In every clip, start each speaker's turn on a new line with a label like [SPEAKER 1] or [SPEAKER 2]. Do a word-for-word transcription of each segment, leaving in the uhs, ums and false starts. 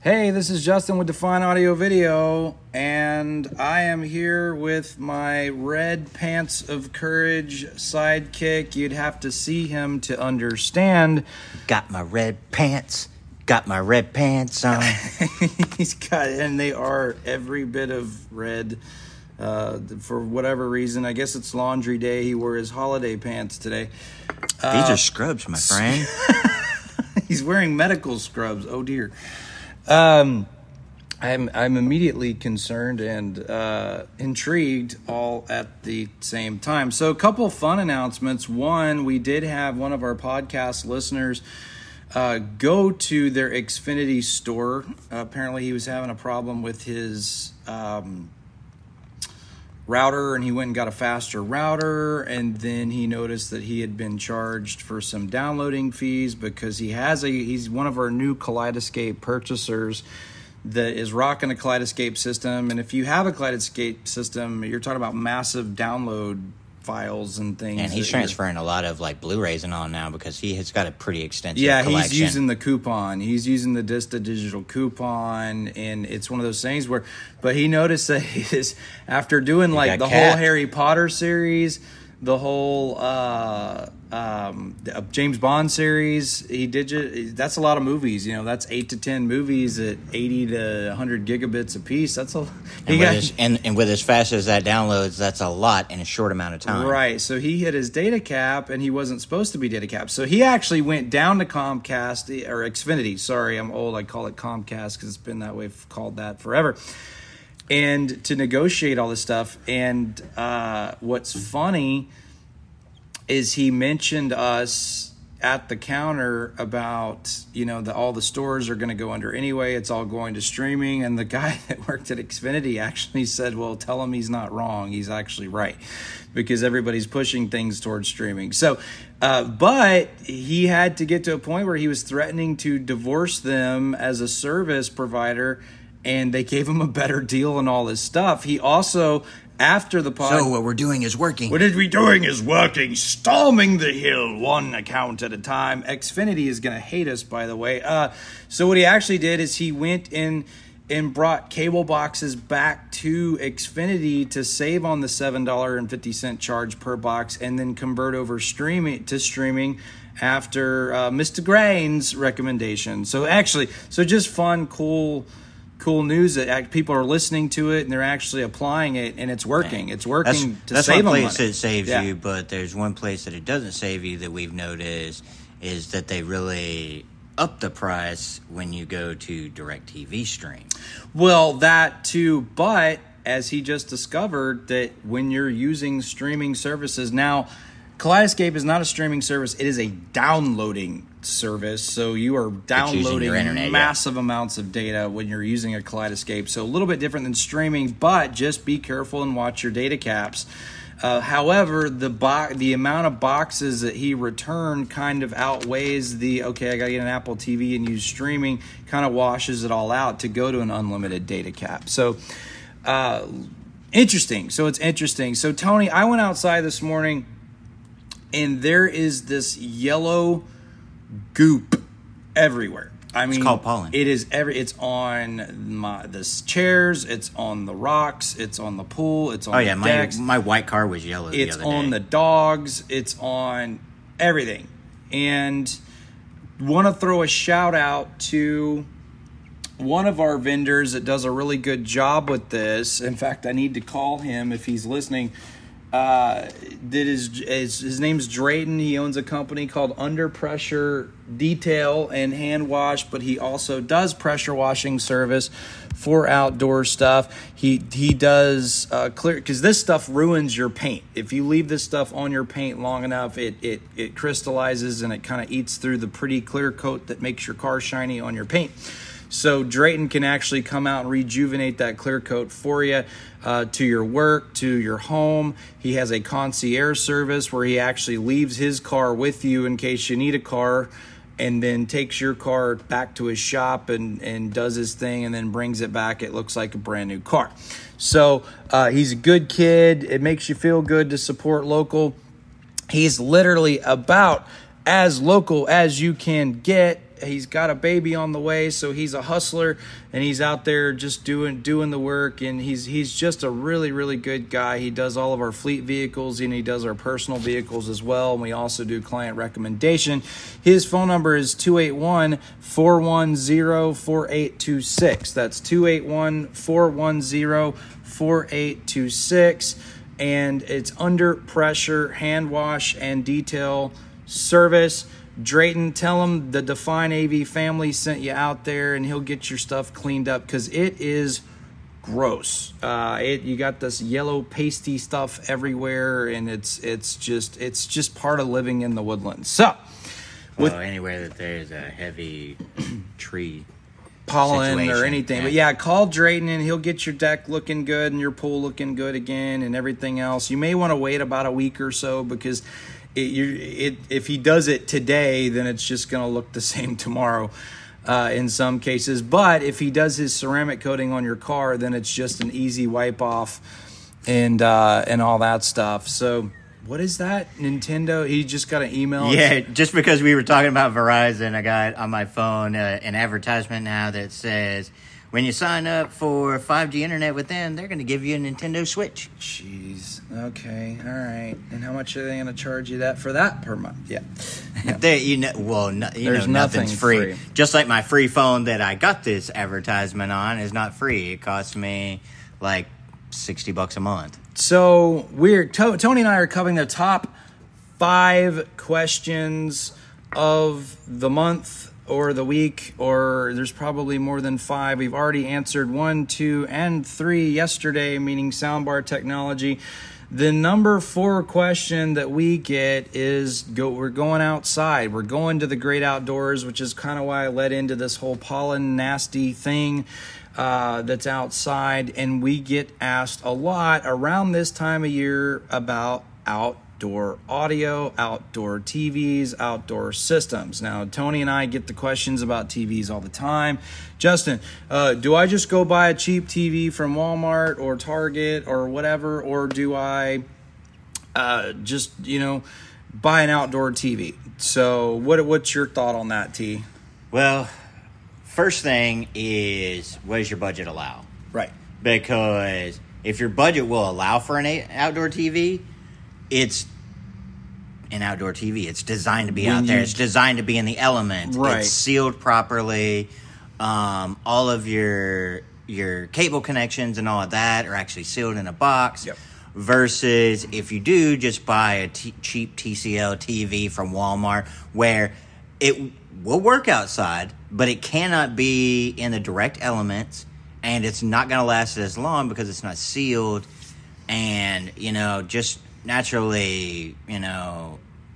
[SPEAKER 1] Hey, this is Justin with Define Audio Video, and I am here with my Red Pants of Courage sidekick. You'd have to see him to understand.
[SPEAKER 2] Got my red pants, got my red pants on.
[SPEAKER 1] He's got, and they are every bit of red. Uh, for whatever reason, I guess it's laundry day. He wore his holiday pants today.
[SPEAKER 2] Uh, These are scrubs, my friend.
[SPEAKER 1] He's wearing medical scrubs. Oh dear. Um, I'm I'm immediately concerned and uh, intrigued all at the same time. So a couple fun announcements. One, we did have one of our podcast listeners uh, go to their Xfinity store. Uh, apparently he was having a problem with his um, router, and he went and got a faster router, and then he noticed that he had been charged for some downloading fees because he has a he's one of our new Kaleidoscape purchasers that is rocking a Kaleidoscape system. And if you have a Kaleidoscape system, you're talking about massive download files and things.
[SPEAKER 2] And he's transferring a lot of like Blu-rays and all now because he has got a pretty extensive
[SPEAKER 1] yeah,
[SPEAKER 2] collection.
[SPEAKER 1] He's using the coupon. He's using the Dista Digital coupon, and it's one of those things where, but he noticed that his, after doing like the
[SPEAKER 2] cat.
[SPEAKER 1] whole Harry Potter series, the whole uh, um, James Bond series, he did. That's a lot of movies. You know, that's eight to ten movies at eighty to one hundred gigabits a piece. That's a
[SPEAKER 2] and, with
[SPEAKER 1] got,
[SPEAKER 2] as, and, and with as fast as that downloads, that's a lot in a short amount of time.
[SPEAKER 1] Right. So he hit his data cap, and he wasn't supposed to be data capped. So he actually went down to Comcast or Xfinity. Sorry, I'm old. I call it Comcast because it's been that way, called that forever. And to negotiate all this stuff. And uh, what's funny is he mentioned us at the counter about, you know, the, all the stores are going to go under anyway. It's all going to streaming. And the guy that worked at Xfinity actually said, well, tell him he's not wrong. He's actually right, because everybody's pushing things towards streaming. So, uh, but he had to get to a point where he was threatening to divorce them as a service provider, and they gave him a better deal and all this stuff. He also, after the pod,
[SPEAKER 2] So what we're doing is working.
[SPEAKER 1] What we're doing is working, storming the hill one account at a time. Xfinity is going to hate us, by the way. Uh, so what he actually did is he went in and brought cable boxes back to Xfinity to save on the seven dollars and fifty cents charge per box, and then convert over streaming to streaming after uh, Mister Grain's recommendation. So actually, so just fun, cool... cool news that people are listening to it and they're actually applying it, and it's working. It's working
[SPEAKER 2] that's,
[SPEAKER 1] to
[SPEAKER 2] that's
[SPEAKER 1] save them money.
[SPEAKER 2] That's one place that saves
[SPEAKER 1] yeah.
[SPEAKER 2] you, but there's one place that it doesn't save you that we've noticed is that they really up the price when you go to DirecTV stream.
[SPEAKER 1] Well, that too, but as he just discovered, that when you're using streaming services now, Kaleidoscape is not a streaming service. It is a downloading service. So you are downloading
[SPEAKER 2] internet,
[SPEAKER 1] massive
[SPEAKER 2] yeah.
[SPEAKER 1] amounts of data when you're using a Kaleidoscape. So a little bit different than streaming, but just be careful and watch your data caps. Uh, however, the bo- the amount of boxes that he returned kind of outweighs the, okay, I got to get an Apple T V and use streaming, kind of washes it all out to go to an unlimited data cap. So uh, interesting. So it's interesting. So, Tony, I went outside this morning, and there is this yellow goop everywhere. I mean,
[SPEAKER 2] it's called pollen.
[SPEAKER 1] It is every. It's on my the chairs. It's on the rocks. It's on the pool. It's on
[SPEAKER 2] oh yeah,
[SPEAKER 1] the
[SPEAKER 2] my
[SPEAKER 1] decks.
[SPEAKER 2] my white car was yellow. The
[SPEAKER 1] It's
[SPEAKER 2] other
[SPEAKER 1] on
[SPEAKER 2] day.
[SPEAKER 1] the dogs. It's on everything. And want to throw a shout out to one of our vendors that does a really good job with this. In fact, I need to call him if he's listening. Uh, that is, is his name's Drayton. He owns a company called Under Pressure Detail and Hand Wash, but he also does pressure washing service for outdoor stuff. He he does uh, clear, because this stuff ruins your paint. If you leave this stuff on your paint long enough, it it it crystallizes and it kind of eats through the pretty clear coat that makes your car shiny on your paint. So Drayton can actually come out and rejuvenate that clear coat for you uh, to your work, to your home. He has a concierge service where he actually leaves his car with you in case you need a car, and then takes your car back to his shop and, and does his thing and then brings it back. It looks like a brand new car. So uh, he's a good kid. It makes you feel good to support local. He's literally about as local as you can get. he's got a baby on the way, so he's a hustler, and he's out there just doing doing the work, and he's he's just a really, really good guy. He does all of our fleet vehicles, and he does our personal vehicles as well, and we also do client recommendation. His phone number is two eight one, four one zero, four eight two six. That's two eight one, four one zero, four eight two six, and it's Under Pressure Hand Wash and Detail Service. Drayton, tell him the Define A V family sent you out there, and he'll get your stuff cleaned up because it is gross. Uh, it you got this yellow pasty stuff everywhere, and it's it's just it's just part of living in the woodlands. So,
[SPEAKER 2] with well, anywhere that there's a heavy tree
[SPEAKER 1] pollen
[SPEAKER 2] situation.
[SPEAKER 1] or anything,
[SPEAKER 2] yeah.
[SPEAKER 1] But yeah, call Drayton and he'll get your deck looking good and your pool looking good again and everything else. You may want to wait about a week or so because It, you, it, if he does it today, then it's just going to look the same tomorrow uh, in some cases. But if he does his ceramic coating on your car, then it's just an easy wipe off and uh, and all that stuff. So what is that? Nintendo? He just got an email.
[SPEAKER 2] Yeah, just because we were talking about Verizon, I got on my phone uh, an advertisement now that says, when you sign up for five G internet with them, they're going to give you a Nintendo Switch.
[SPEAKER 1] Jeez. Okay. All right. And how much are they going to charge you that for that per month? Yeah.
[SPEAKER 2] yeah. they, you know, well, no, you
[SPEAKER 1] There's
[SPEAKER 2] know, nothing's free.
[SPEAKER 1] free.
[SPEAKER 2] Just like my free phone that I got this advertisement on is not free. It costs me like sixty bucks a month.
[SPEAKER 1] So we're to- Tony and I are covering the top five questions of the month or the week, or there's probably more than five. We've already answered one, two, and three yesterday, meaning soundbar technology. The number four question that we get is go. We're going outside. We're going to the great outdoors, which is kind of why I led into this whole pollen nasty thing uh, that's outside. And we get asked a lot around this time of year about outdoor audio, outdoor T Vs, outdoor systems. Now, Tony and I get the questions about T Vs all the time. Justin, uh, do I just go buy a cheap T V from Walmart or Target or whatever, or do I uh, just, you know, buy an outdoor T V? So what what's your thought on that, T?
[SPEAKER 2] Well, first thing is, what does your budget allow?
[SPEAKER 1] Right.
[SPEAKER 2] Because if your budget will allow for an outdoor T V, it's an outdoor T V. It's designed to be when out there. It's designed to be in the element.
[SPEAKER 1] Right.
[SPEAKER 2] It's sealed properly. Um, all of your your cable connections and all of that are actually sealed in a box.
[SPEAKER 1] Yep.
[SPEAKER 2] Versus if you do just buy a t- cheap T C L T V from Walmart, where it will work outside, but it cannot be in the direct elements, and it's not going to last as long because it's not sealed, and, you know, just naturally, you know,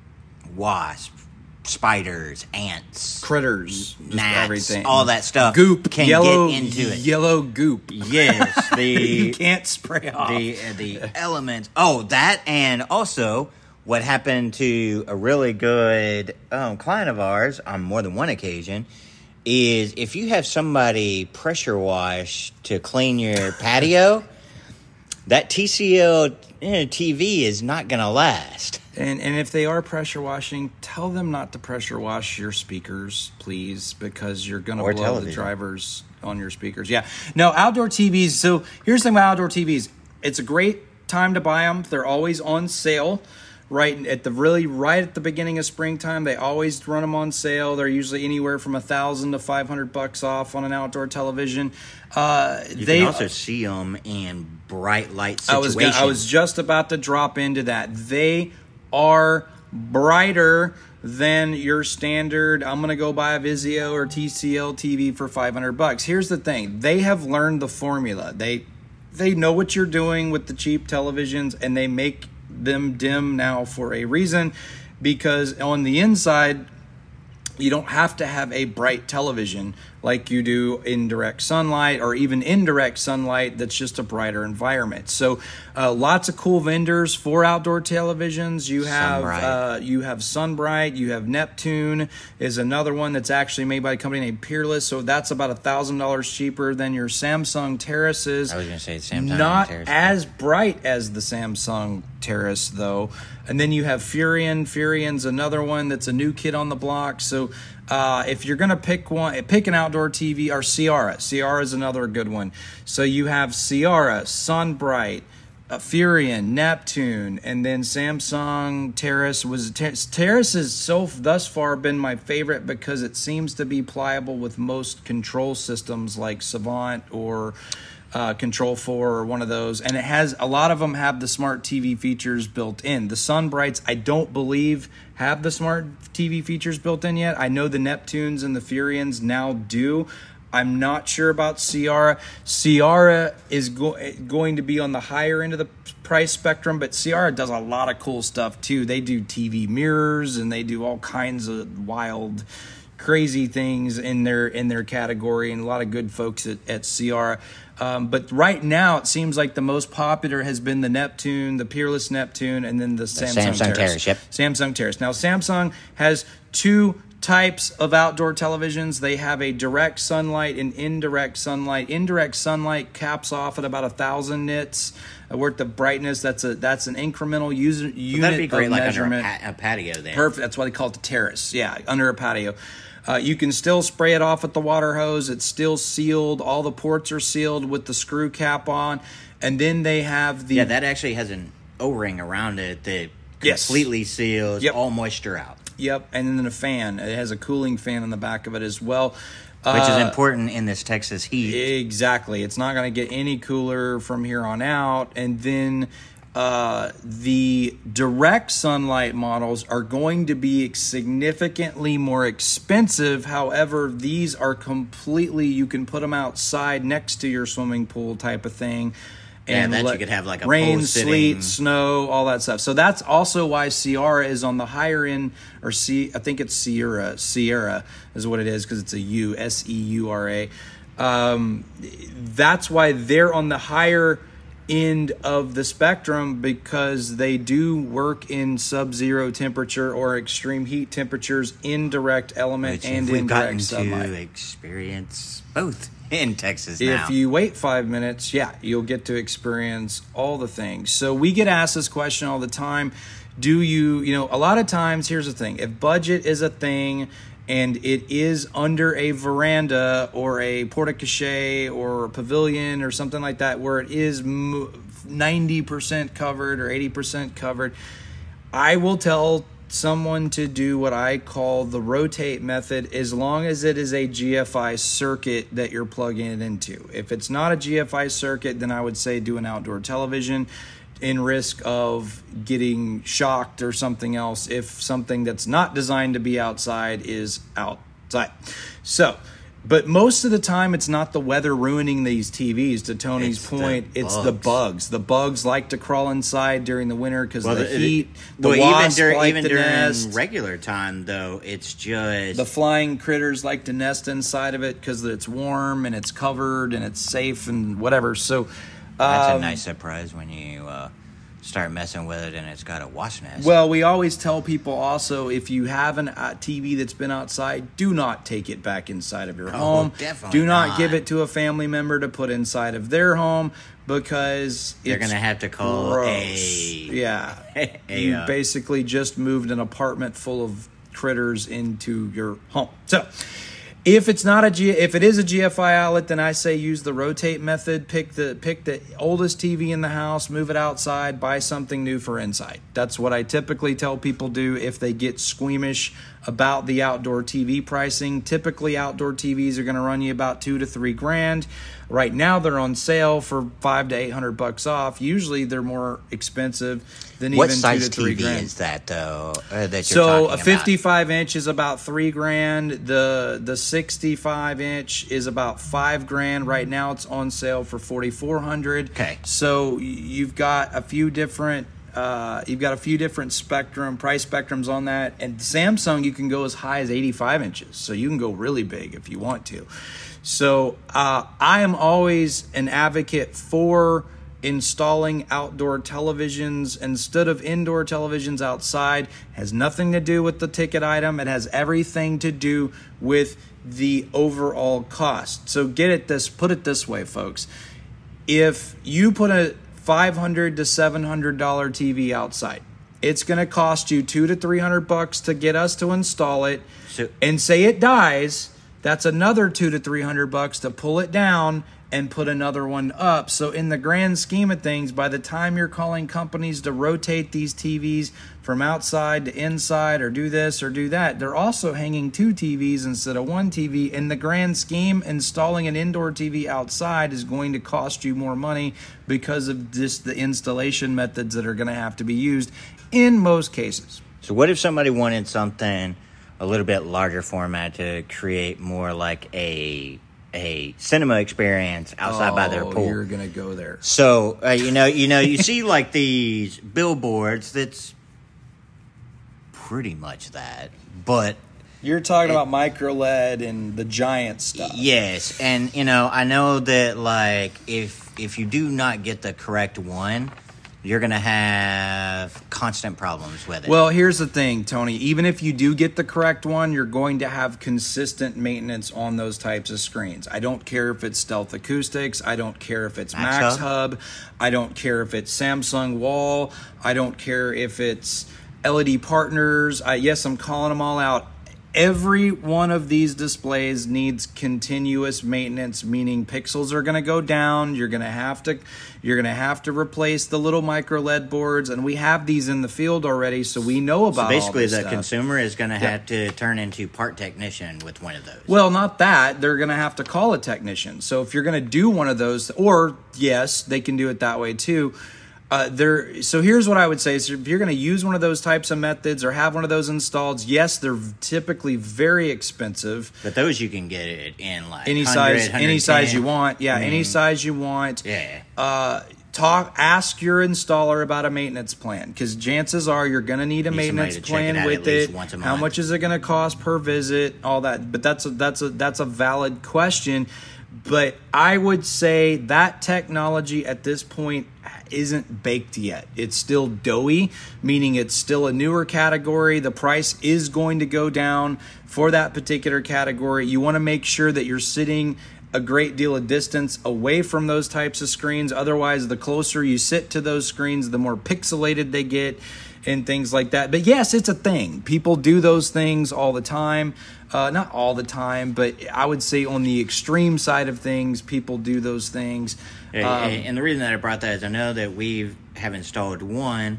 [SPEAKER 2] wasps, spiders, ants,
[SPEAKER 1] Critters, just
[SPEAKER 2] gnats,
[SPEAKER 1] everything,
[SPEAKER 2] all that stuff,
[SPEAKER 1] goop
[SPEAKER 2] can
[SPEAKER 1] yellow,
[SPEAKER 2] get into it.
[SPEAKER 1] Yellow goop.
[SPEAKER 2] Yes, the
[SPEAKER 1] you can't spray off
[SPEAKER 2] the uh, the elements. Oh, that, and also what happened to a really good um, client of ours on more than one occasion is if you have somebody pressure wash to clean your patio, that T C L you know, T V is not going to last.
[SPEAKER 1] And and if they are pressure washing, tell them not to pressure wash your speakers, please, because you're going to blow
[SPEAKER 2] television.
[SPEAKER 1] the drivers on your speakers. Yeah. No, outdoor T Vs. So here's the thing about outdoor T Vs. It's a great time to buy them. They're always on sale. Right at the really right at the beginning of springtime, they always run them on sale. They're usually anywhere from a thousand to five hundred bucks off on an outdoor television. Uh,
[SPEAKER 2] you
[SPEAKER 1] they
[SPEAKER 2] can also see them in bright light situations.
[SPEAKER 1] I was I was just about to drop into that. They are brighter than your standard. I'm gonna go buy a Vizio or T C L T V for five hundred bucks. Here's the thing: they have learned the formula. They they know what you're doing with the cheap televisions, and they make them dim now for a reason, because on the inside you don't have to have a bright television like you do in direct sunlight, or even indirect sunlight that's just a brighter environment. So uh, lots of cool vendors for outdoor televisions. You have uh, you have Sunbright, you have Neptune is another one that's actually made by a company named Peerless. So that's about a thousand dollars cheaper than your Samsung Terraces.
[SPEAKER 2] I was going to say Samsung
[SPEAKER 1] Not
[SPEAKER 2] Terrace.
[SPEAKER 1] as bright as the Samsung Terrace though. And then you have Furion. Furion's another one that's a new kid on the block. So Uh, if you're going to pick one, pick an outdoor T V, or Sierra. Sierra is another good one. So you have Sierra, Sunbright, uh, Furrion, Neptune, and then Samsung Terrace. Was Ter- Terrace has so thus far been my favorite because it seems to be pliable with most control systems like Savant or Uh, Control four or one of those, and it has a lot of them have the smart T V features built in. The Sunbrights, I don't believe have the smart T V features built in yet. I know the Neptunes and the Furrions now do. I'm not sure about Sierra. Sierra is go- going to be on the higher end of the price spectrum, but Sierra does a lot of cool stuff too. They do T V mirrors and they do all kinds of wild, crazy things in their in their category, and a lot of good folks at, at Sierra. Um, but right now, it seems like the most popular has been the Neptune, the Peerless Neptune, and then the, the Samsung,
[SPEAKER 2] Samsung
[SPEAKER 1] Terrace.
[SPEAKER 2] Terrace. Yep.
[SPEAKER 1] Samsung Terrace. Now, Samsung has two types of outdoor televisions. They have a direct sunlight and indirect sunlight. Indirect sunlight caps off at about a thousand nits. Uh, worth the brightness. That's a that's an incremental user, unit
[SPEAKER 2] That'd be great,
[SPEAKER 1] of
[SPEAKER 2] like
[SPEAKER 1] measurement.
[SPEAKER 2] under a, pa- a patio there.
[SPEAKER 1] Perfect. That's why they call it the terrace. Yeah, under a patio. Uh, you can still spray it off with the water hose. It's still sealed. All the ports are sealed with the screw cap on. And then they have the...
[SPEAKER 2] Yeah, that actually has an O-ring around it that
[SPEAKER 1] Yes.
[SPEAKER 2] completely seals
[SPEAKER 1] Yep.
[SPEAKER 2] all moisture out.
[SPEAKER 1] Yep, and then a fan. It has a cooling fan on the back of it as well.
[SPEAKER 2] Which is
[SPEAKER 1] Uh,
[SPEAKER 2] important in this Texas heat.
[SPEAKER 1] Exactly. It's not going to get any cooler from here on out. And then uh, the direct sunlight models are going to be significantly more expensive. However, these are completely, you can put them outside next to your swimming pool type of thing.
[SPEAKER 2] Yeah, that you
[SPEAKER 1] let-
[SPEAKER 2] could have like a
[SPEAKER 1] rain,
[SPEAKER 2] pole sitting-
[SPEAKER 1] sleet, snow, all that stuff. So that's also why Sierra is on the higher end, or C, I think it's Sierra. Sierra is what it is because it's a U, S E U R A. Um, that's why they're on the higher end of the spectrum, because they do work in sub-zero temperature or extreme heat temperatures in direct element
[SPEAKER 2] Which
[SPEAKER 1] and
[SPEAKER 2] we've
[SPEAKER 1] in
[SPEAKER 2] gotten
[SPEAKER 1] direct sunlight.
[SPEAKER 2] to experience both in Texas
[SPEAKER 1] If
[SPEAKER 2] now.
[SPEAKER 1] you wait five minutes, yeah, you'll get to experience all the things. So we get asked this question all the time. Do you, you know, a lot of times, here's the thing. If budget is a thing and it is under a veranda or a porte-cochere or a pavilion or something like that where it is ninety percent covered or eighty percent covered, I will tell someone to do what I call the rotate method, as long as it is a G F I circuit that you're plugging it into. If it's not a G F I circuit, then I would say do an outdoor television, in risk of getting shocked or something else if something that's not designed to be outside is outside. So, but most of the time it's not the weather ruining these T Vs, to Tony's
[SPEAKER 2] It's
[SPEAKER 1] point.
[SPEAKER 2] the
[SPEAKER 1] It's the
[SPEAKER 2] bugs.
[SPEAKER 1] bugs. The bugs like to crawl inside during the winter because
[SPEAKER 2] Well,
[SPEAKER 1] of the
[SPEAKER 2] it-
[SPEAKER 1] heat. The
[SPEAKER 2] well, even
[SPEAKER 1] wasps
[SPEAKER 2] during,
[SPEAKER 1] like
[SPEAKER 2] even
[SPEAKER 1] to
[SPEAKER 2] during
[SPEAKER 1] nest.
[SPEAKER 2] regular time, though, it's just
[SPEAKER 1] The flying critters like to nest inside of it because it's warm and it's covered and it's safe and whatever. So
[SPEAKER 2] that's
[SPEAKER 1] um,
[SPEAKER 2] a nice surprise when you uh, start messing with it and it's got a wasp nest.
[SPEAKER 1] Well, we always tell people also, if you have an uh, T V that's been outside, do not take it back inside of your
[SPEAKER 2] Oh,
[SPEAKER 1] home.
[SPEAKER 2] definitely
[SPEAKER 1] Do not,
[SPEAKER 2] not.
[SPEAKER 1] give it to a family member to put inside of their home, because
[SPEAKER 2] They're
[SPEAKER 1] it's
[SPEAKER 2] gonna have to call
[SPEAKER 1] gross.
[SPEAKER 2] a-
[SPEAKER 1] Yeah.
[SPEAKER 2] a,
[SPEAKER 1] You
[SPEAKER 2] uh,
[SPEAKER 1] basically just moved an apartment full of critters into your home. So, if it's not a G, if it is a G F I outlet, then I say use the rotate method. Pick the pick the oldest T V in the house, move it outside, buy something new for inside. That's what I typically tell people do if they get squeamish about the outdoor T V pricing. Typically, outdoor T Vs are going to run you about two to three grand. Right now, they're on sale for five to eight hundred bucks off. Usually, they're more expensive than
[SPEAKER 2] what
[SPEAKER 1] even
[SPEAKER 2] size
[SPEAKER 1] two to three
[SPEAKER 2] T V
[SPEAKER 1] grand.
[SPEAKER 2] is that though? Uh, that you're
[SPEAKER 1] So
[SPEAKER 2] talking
[SPEAKER 1] a
[SPEAKER 2] about?
[SPEAKER 1] fifty-five inch is about three grand. The the sixty-five inch is about five grand. Right now, it's on sale for forty-four hundred.
[SPEAKER 2] Okay.
[SPEAKER 1] So y- you've got a few different. Uh, you've got a few different spectrum price spectrums on that, and Samsung you can go as high as eighty-five inches. So you can go really big if you want to. So uh, I am always an advocate for installing outdoor televisions instead of indoor televisions outside. It has nothing to do with the ticket item. It has everything to do with the overall cost. So get it this, put it this way, folks. If you put a five hundred to seven hundred dollar T V outside, it's going to cost you two to three hundred bucks to get us to install it.
[SPEAKER 2] So,
[SPEAKER 1] and say it dies, that's another two to three hundred bucks to pull it down and put another one up. So in the grand scheme of things, by the time you're calling companies to rotate these T Vs from outside to inside or do this or do that, they're also hanging two T Vs instead of one T V. In the grand scheme, installing an indoor T V outside is going to cost you more money because of just the installation methods that are going to have to be used in most cases.
[SPEAKER 2] So what if somebody wanted something a little bit larger format to create more like a a cinema experience outside
[SPEAKER 1] oh,
[SPEAKER 2] by their pool?
[SPEAKER 1] You're gonna go there.
[SPEAKER 2] So uh, you know, you know, you see like these billboards. That's pretty much that, but
[SPEAKER 1] you're talking it, about micro L E D and the giant stuff.
[SPEAKER 2] Yes, and you know, I know that like if if you do not get the correct one, you're going to have constant problems with it.
[SPEAKER 1] Well, here's the thing, Tony. Even if you do get the correct one, you're going to have consistent maintenance on those types of screens. I don't care if it's Stealth Acoustics. I don't care if it's Max, Max Hub. Hub. I don't care if it's Samsung Wall. I don't care if it's L E D Partners. I, yes, I'm calling them all out. Every one of these displays needs continuous maintenance, meaning pixels are going to go down. You're going to have to, you're going to have to replace the little micro L E D boards, and we have these in the field already, so we know about. So
[SPEAKER 2] basically,
[SPEAKER 1] all this
[SPEAKER 2] the
[SPEAKER 1] stuff.
[SPEAKER 2] consumer is going to
[SPEAKER 1] Yeah.
[SPEAKER 2] have to turn into part technician with one of those.
[SPEAKER 1] Well, not that. They're going to have to call a technician. So if you're going to do one of those, or yes, they can do it that way too. Uh, there. So here's what I would say: so if you're going to use one of those types of methods or have one of those installed, yes, they're typically very expensive.
[SPEAKER 2] But those you can get it in like
[SPEAKER 1] any size, any size you want. Yeah, I mean, any size you want.
[SPEAKER 2] Yeah.
[SPEAKER 1] Uh, talk. Ask your installer about a maintenance plan, because chances are you're going to need a
[SPEAKER 2] Need
[SPEAKER 1] maintenance
[SPEAKER 2] somebody to check
[SPEAKER 1] plan
[SPEAKER 2] it out
[SPEAKER 1] with
[SPEAKER 2] at least
[SPEAKER 1] it.
[SPEAKER 2] once a
[SPEAKER 1] How
[SPEAKER 2] month.
[SPEAKER 1] much is it going to cost per visit? All that. But that's a that's a that's a valid question. But I would say that technology at this point isn't baked yet. It's still doughy, meaning it's still a newer category. The price is going to go down for that particular category. You want to make sure that you're sitting a great deal of distance away from those types of screens. Otherwise, the closer you sit to those screens, the more pixelated they get and things like that. But yes, it's a thing. People do those things all the time. Uh, not all the time, but I would say on the extreme side of things, people do those things.
[SPEAKER 2] Um,
[SPEAKER 1] Um,
[SPEAKER 2] and the reason that I brought that is I know that we have installed one,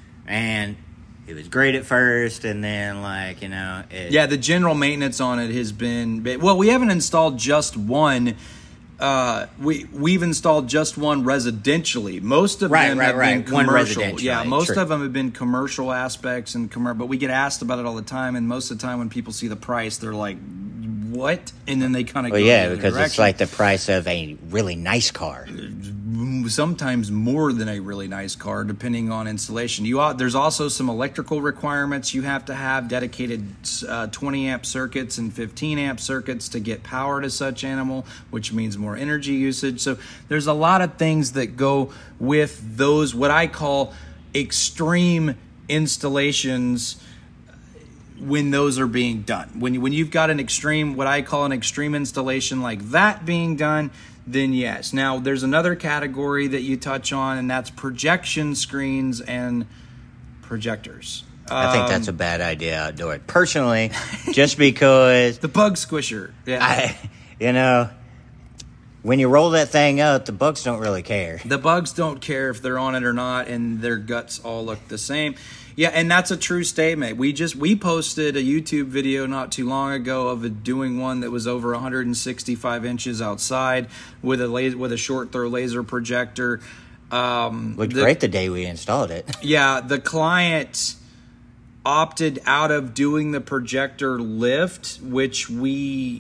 [SPEAKER 2] and it was great at first, and then like you know, it,
[SPEAKER 1] yeah, the general maintenance on it has been well. We haven't installed just one. Uh, we we've installed just one residentially. Most of
[SPEAKER 2] Right,
[SPEAKER 1] them
[SPEAKER 2] right,
[SPEAKER 1] have
[SPEAKER 2] right.
[SPEAKER 1] been
[SPEAKER 2] One
[SPEAKER 1] commercial.
[SPEAKER 2] residentially,
[SPEAKER 1] Yeah, most
[SPEAKER 2] true.
[SPEAKER 1] of them have been commercial aspects and commer- But we get asked about it all the time, and most of the time when people see the price, they're like, "What?" And then they kind of
[SPEAKER 2] Well,
[SPEAKER 1] go
[SPEAKER 2] yeah,
[SPEAKER 1] the other
[SPEAKER 2] because it's
[SPEAKER 1] direction.
[SPEAKER 2] like the price of a really nice car.
[SPEAKER 1] Sometimes more than a really nice car, depending on installation. You ought, there's also some electrical requirements you have to have, dedicated uh, twenty amp circuits and fifteen amp circuits to get power to such animal, which means more energy usage. So there's a lot of things that go with those, what I call extreme installations, when those are being done. When you, when you've got an extreme, what I call an extreme installation like that being done, then yes. Now, there's another category that you touch on, and that's projection screens and projectors.
[SPEAKER 2] I think that's a
[SPEAKER 1] Um,
[SPEAKER 2] bad idea outdoor. Personally, just because
[SPEAKER 1] the bug squisher. Yeah.
[SPEAKER 2] I, you know, when you roll that thing up, the bugs don't really care.
[SPEAKER 1] The bugs don't care if they're on it or not, and their guts all look the same. Yeah, and that's a true statement. We just we posted a YouTube video not too long ago of it doing one that was over one hundred sixty-five inches outside with a laser, with a short throw laser projector. Um,
[SPEAKER 2] Looked
[SPEAKER 1] the-
[SPEAKER 2] great the day we installed it.
[SPEAKER 1] Yeah, the client opted out of doing the projector lift, which we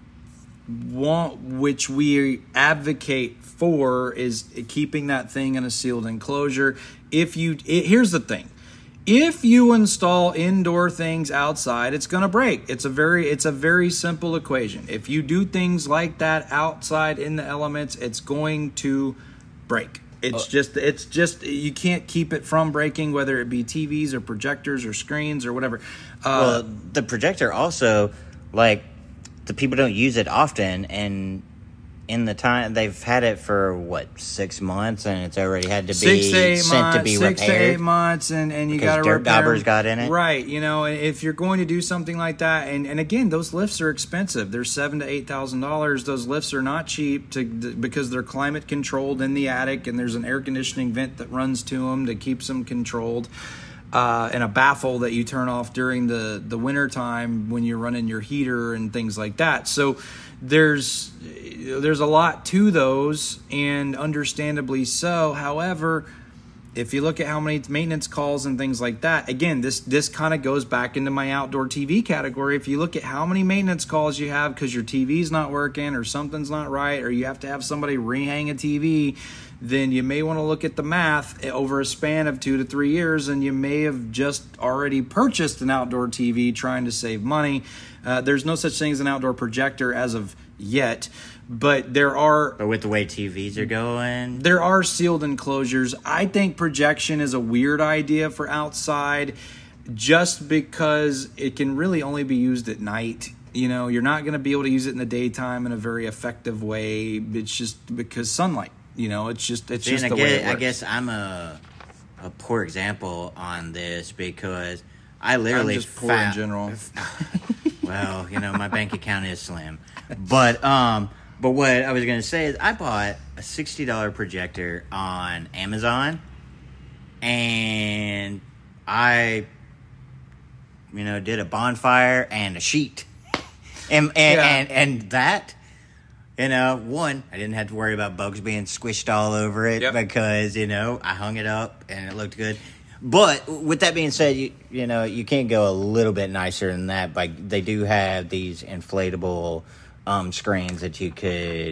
[SPEAKER 1] want, which we advocate for, is keeping that thing in a sealed enclosure. If you, it, here's the thing. If you install indoor things outside, it's going to break. It's a very it's a very simple equation. If you do things like that outside in the elements, it's going to break. It's just it's just you can't keep it from breaking, whether it be T Vs or projectors or screens or whatever. Uh,
[SPEAKER 2] Well, the projector also, like, the people don't use it often, and in the time they've had it for what six months, and it's already had to
[SPEAKER 1] six
[SPEAKER 2] be
[SPEAKER 1] to eight
[SPEAKER 2] sent
[SPEAKER 1] months,
[SPEAKER 2] to be
[SPEAKER 1] six
[SPEAKER 2] repaired.
[SPEAKER 1] to eight months, and, and you got to
[SPEAKER 2] dirt
[SPEAKER 1] repair
[SPEAKER 2] daubers
[SPEAKER 1] them.
[SPEAKER 2] got in it,
[SPEAKER 1] right? You know, if you're going to do something like that, and, and again, those lifts are expensive. They're seven to eight thousand dollars. Those lifts are not cheap to because they're climate controlled in the attic, and there's an air conditioning vent that runs to them that keeps them controlled. Uh, and a baffle that you turn off during the, the winter time when you're running your heater and things like that. So there's there's a lot to those, and understandably so. However, if you look at how many maintenance calls and things like that, again, this this kind of goes back into my outdoor T V category. If you look at how many maintenance calls you have because your T V's not working or something's not right, or you have to have somebody rehang a T V, then you may want to look at the math over a span of two to three years, and you may have just already purchased an outdoor T V trying to save money. Uh, there's no such thing as an outdoor projector as of yet, but there are...
[SPEAKER 2] But with the way T Vs are going...
[SPEAKER 1] There are sealed enclosures. I think projection is a weird idea for outside just because it can really only be used at night. You know, you're not going to be able to use it in the daytime in a very effective way. It's just because sunlight. You know, it's just it's
[SPEAKER 2] See,
[SPEAKER 1] just
[SPEAKER 2] and
[SPEAKER 1] the
[SPEAKER 2] I
[SPEAKER 1] way
[SPEAKER 2] guess,
[SPEAKER 1] it works.
[SPEAKER 2] I guess I'm a a poor example on this because I literally
[SPEAKER 1] I'm just poor in
[SPEAKER 2] found-
[SPEAKER 1] general.
[SPEAKER 2] Well, you know, my bank account is slim, but um, but what I was gonna say is I bought a sixty dollar projector on Amazon, and I, you know, did a bonfire and a sheet, and and
[SPEAKER 1] Yeah.
[SPEAKER 2] and, and that. You know, one, I didn't have to worry about bugs being squished all over it
[SPEAKER 1] Yep.
[SPEAKER 2] because, you know, I hung it up and it looked good. But with that being said, you, you know, you can't go a little bit nicer than that. Like, they do have these inflatable um, screens that you could,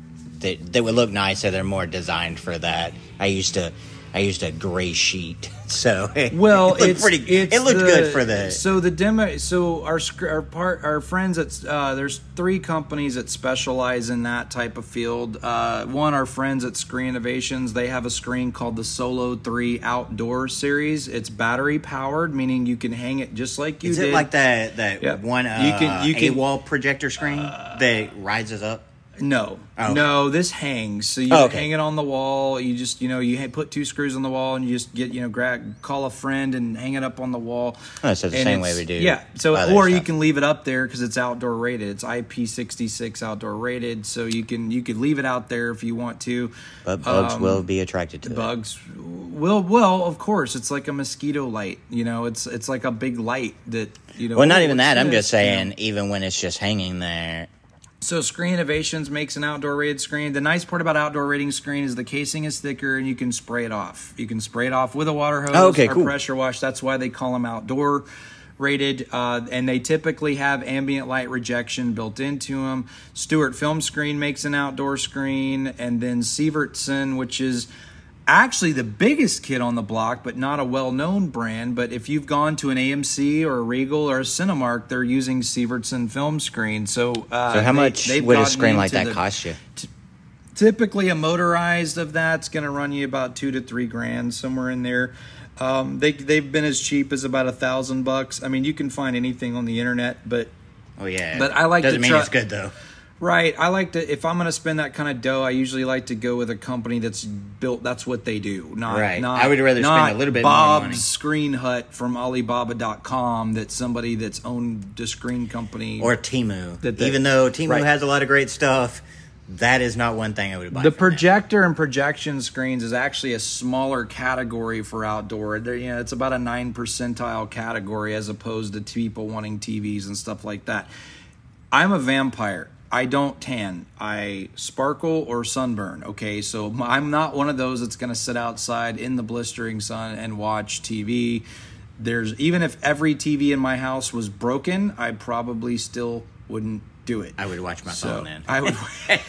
[SPEAKER 2] that, that would look nicer. They're more designed for that. I used to, I used a gray sheet. So it,
[SPEAKER 1] Well,
[SPEAKER 2] it looked
[SPEAKER 1] it's,
[SPEAKER 2] pretty,
[SPEAKER 1] it's
[SPEAKER 2] it looked
[SPEAKER 1] the-
[SPEAKER 2] good for the,
[SPEAKER 1] So the demo, so our sc- our part, our friends at uh, there's three companies that specialize in that type of field. Uh, one, our friends at Screen Innovations, they have a screen called the Solo three Outdoor Series. It's battery powered, meaning you can hang it just like you
[SPEAKER 2] is
[SPEAKER 1] did.
[SPEAKER 2] it like that, that
[SPEAKER 1] Yep.
[SPEAKER 2] one uh,
[SPEAKER 1] You can- you can-
[SPEAKER 2] A-wall projector screen that rises up?
[SPEAKER 1] No,
[SPEAKER 2] Oh.
[SPEAKER 1] no, this hangs. So you
[SPEAKER 2] Oh, okay.
[SPEAKER 1] hang it on the wall. You just, you know, you ha- put two screws on the wall, and you just get, you know, grab, call a friend and hang it up on the wall.
[SPEAKER 2] Oh, so the
[SPEAKER 1] And
[SPEAKER 2] same
[SPEAKER 1] it's-
[SPEAKER 2] way we do
[SPEAKER 1] Yeah. So,
[SPEAKER 2] other
[SPEAKER 1] or you
[SPEAKER 2] stuff.
[SPEAKER 1] can leave it up there because it's outdoor rated. It's I P sixty-six outdoor rated, so you can you could leave it out there if you want to.
[SPEAKER 2] But bugs
[SPEAKER 1] Um,
[SPEAKER 2] will be attracted to it.
[SPEAKER 1] Bugs will, well, of course, it's like a mosquito light. You know, it's it's like a big light that you know.
[SPEAKER 2] Well, not
[SPEAKER 1] oh,
[SPEAKER 2] even
[SPEAKER 1] what's
[SPEAKER 2] that. I'm
[SPEAKER 1] this?
[SPEAKER 2] just
[SPEAKER 1] You know?
[SPEAKER 2] saying, even when it's just hanging there.
[SPEAKER 1] So Screen Innovations makes an outdoor rated screen. The nice part about outdoor rating screen is the casing is thicker and you can spray it off. You can spray it off with a water hose
[SPEAKER 2] Oh, okay,
[SPEAKER 1] or
[SPEAKER 2] cool.
[SPEAKER 1] pressure wash. That's why they call them outdoor rated. Uh, and they typically have ambient light rejection built into them. Stewart Film Screen makes an outdoor screen. And then Sievertson, which is actually the biggest kid on the block, but not a well-known brand. But if you've gone to an A M C or a Regal or a Cinemark, they're using Sievertson film screen. So, uh,
[SPEAKER 2] So how
[SPEAKER 1] they-
[SPEAKER 2] much
[SPEAKER 1] they've
[SPEAKER 2] would a
[SPEAKER 1] gotten
[SPEAKER 2] screen like
[SPEAKER 1] into
[SPEAKER 2] that
[SPEAKER 1] the-
[SPEAKER 2] cost you?
[SPEAKER 1] Typically, a motorized of that's going to run you about two to three grand, somewhere in there. Um, they they've been as cheap as about a thousand bucks. I mean, you can find anything on the internet, but
[SPEAKER 2] Oh yeah,
[SPEAKER 1] But I like
[SPEAKER 2] doesn't
[SPEAKER 1] to
[SPEAKER 2] mean
[SPEAKER 1] try-
[SPEAKER 2] it's good though.
[SPEAKER 1] right, I like to. If I'm going to spend that kind of dough, I usually like to go with a company that's built. That's what they do. Not
[SPEAKER 2] Right.
[SPEAKER 1] Not,
[SPEAKER 2] I would rather spend
[SPEAKER 1] not
[SPEAKER 2] a little bit more
[SPEAKER 1] Bob's
[SPEAKER 2] money.
[SPEAKER 1] Screen Hut from Alibaba dot com. That's somebody that's owned a screen company.
[SPEAKER 2] Or Temu.
[SPEAKER 1] That- that-
[SPEAKER 2] Even though Temu
[SPEAKER 1] right.
[SPEAKER 2] has a lot of great stuff, that is not one thing I would buy.
[SPEAKER 1] The
[SPEAKER 2] from them.
[SPEAKER 1] projector and projection screens is actually a smaller category for outdoor. They're, you know, it's about a nine percentile category as opposed to people wanting T Vs and stuff like that. I'm a vampire. I don't tan. I sparkle or sunburn. Okay, so I'm not one of those that's going to sit outside in the blistering sun and watch T V. There's even if every T V in my house was broken, I probably still wouldn't do it.
[SPEAKER 2] I would watch my
[SPEAKER 1] So
[SPEAKER 2] phone then.
[SPEAKER 1] I would,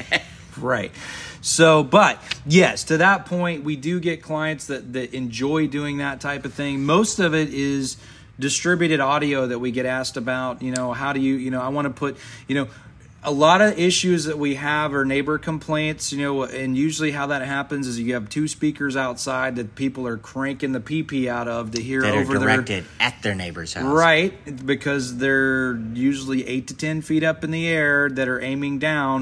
[SPEAKER 1] right. So, but yes, to that point, we do get clients that, that enjoy doing that type of thing. Most of it is distributed audio that we get asked about. You know, how do you, you know, I want to put, you know, a lot of issues that we have are neighbor complaints, you know, and usually how that happens is you have two speakers outside that people are cranking the pee-pee out of to hear
[SPEAKER 2] that are
[SPEAKER 1] over their
[SPEAKER 2] directed at their neighbor's house.
[SPEAKER 1] right, because they're usually eight to ten feet up in the air that are aiming down,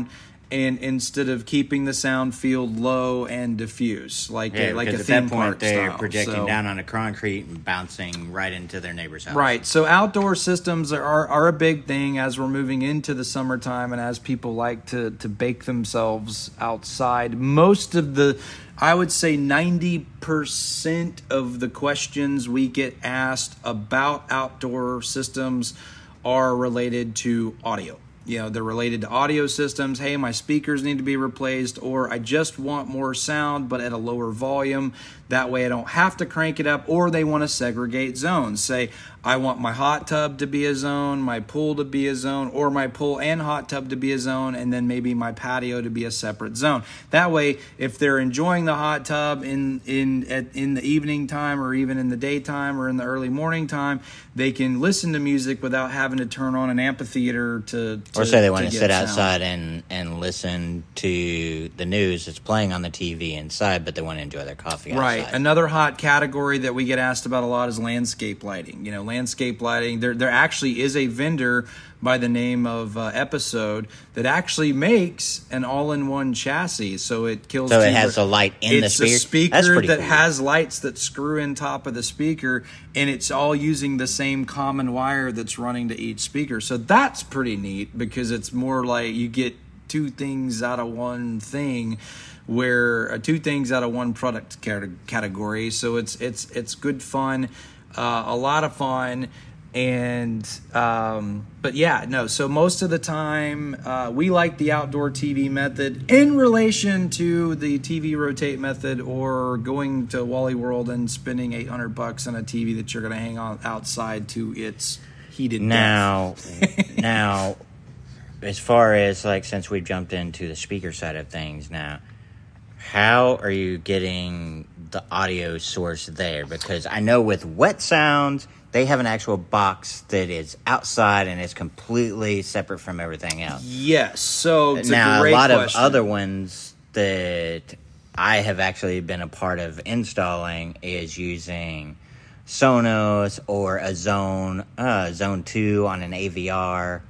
[SPEAKER 1] and instead of keeping the sound field low and diffuse, like
[SPEAKER 2] Yeah,
[SPEAKER 1] a, like a
[SPEAKER 2] because
[SPEAKER 1] theme
[SPEAKER 2] at that point
[SPEAKER 1] park
[SPEAKER 2] they're
[SPEAKER 1] style.
[SPEAKER 2] projecting
[SPEAKER 1] So-
[SPEAKER 2] down onto concrete and bouncing right into their neighbor's house.
[SPEAKER 1] Right. So outdoor systems are, are a big thing as we're moving into the summertime and as people like to, to bake themselves outside. Most of the, I would say ninety percent of the questions we get asked about outdoor systems are related to audio. You know, they're related to audio systems. Hey, my speakers need to be replaced, or I just want more sound, but at a lower volume. That way I don't have to crank it up, or they want to segregate zones. Say, I want my hot tub to be a zone, my pool to be a zone, or my pool and hot tub to be a zone, and then maybe my patio to be a separate zone. That way, if they're enjoying the hot tub in in at, in the evening time, or even in the daytime, or in the early morning time, they can listen to music without having to turn on an amphitheater to, to
[SPEAKER 2] Or say they want to
[SPEAKER 1] get
[SPEAKER 2] sit
[SPEAKER 1] sound.
[SPEAKER 2] outside and, and listen to the news that's playing on the T V inside, but they want to enjoy their coffee outside.
[SPEAKER 1] Right. Another hot category that we get asked about a lot is landscape lighting. You know, landscape lighting. There, there actually is a vendor by the name of uh, Episode that actually makes an all-in-one chassis. So it kills.
[SPEAKER 2] So it
[SPEAKER 1] two
[SPEAKER 2] has
[SPEAKER 1] bir-
[SPEAKER 2] a light in the
[SPEAKER 1] it's
[SPEAKER 2] speaker?
[SPEAKER 1] a speaker
[SPEAKER 2] That's pretty
[SPEAKER 1] that
[SPEAKER 2] cool.
[SPEAKER 1] has lights that screw in top of the speaker, and it's all using the same common wire that's running to each speaker. So that's pretty neat because it's more like you get two things out of one thing. Where uh, two things out of one product cate- category, so it's it's it's good fun, uh, a lot of fun, and um, but yeah, no. So most of the time, uh, we like the outdoor T V method in relation to the T V rotate method, or going to Wally World and spending eight hundred bucks on a T V that you're going to hang on outside to its heated
[SPEAKER 2] Now,
[SPEAKER 1] death.
[SPEAKER 2] now, as far as like since we've jumped into the speaker side of things now, how are you getting the audio source there? Because I know with Wet Sounds, they have an actual box that is outside and is completely separate from everything else.
[SPEAKER 1] Yes. So it's
[SPEAKER 2] now,
[SPEAKER 1] a, great
[SPEAKER 2] a lot
[SPEAKER 1] question.
[SPEAKER 2] of other ones that I have actually been a part of installing is using Sonos or a Zone, uh, Zone two on an A V R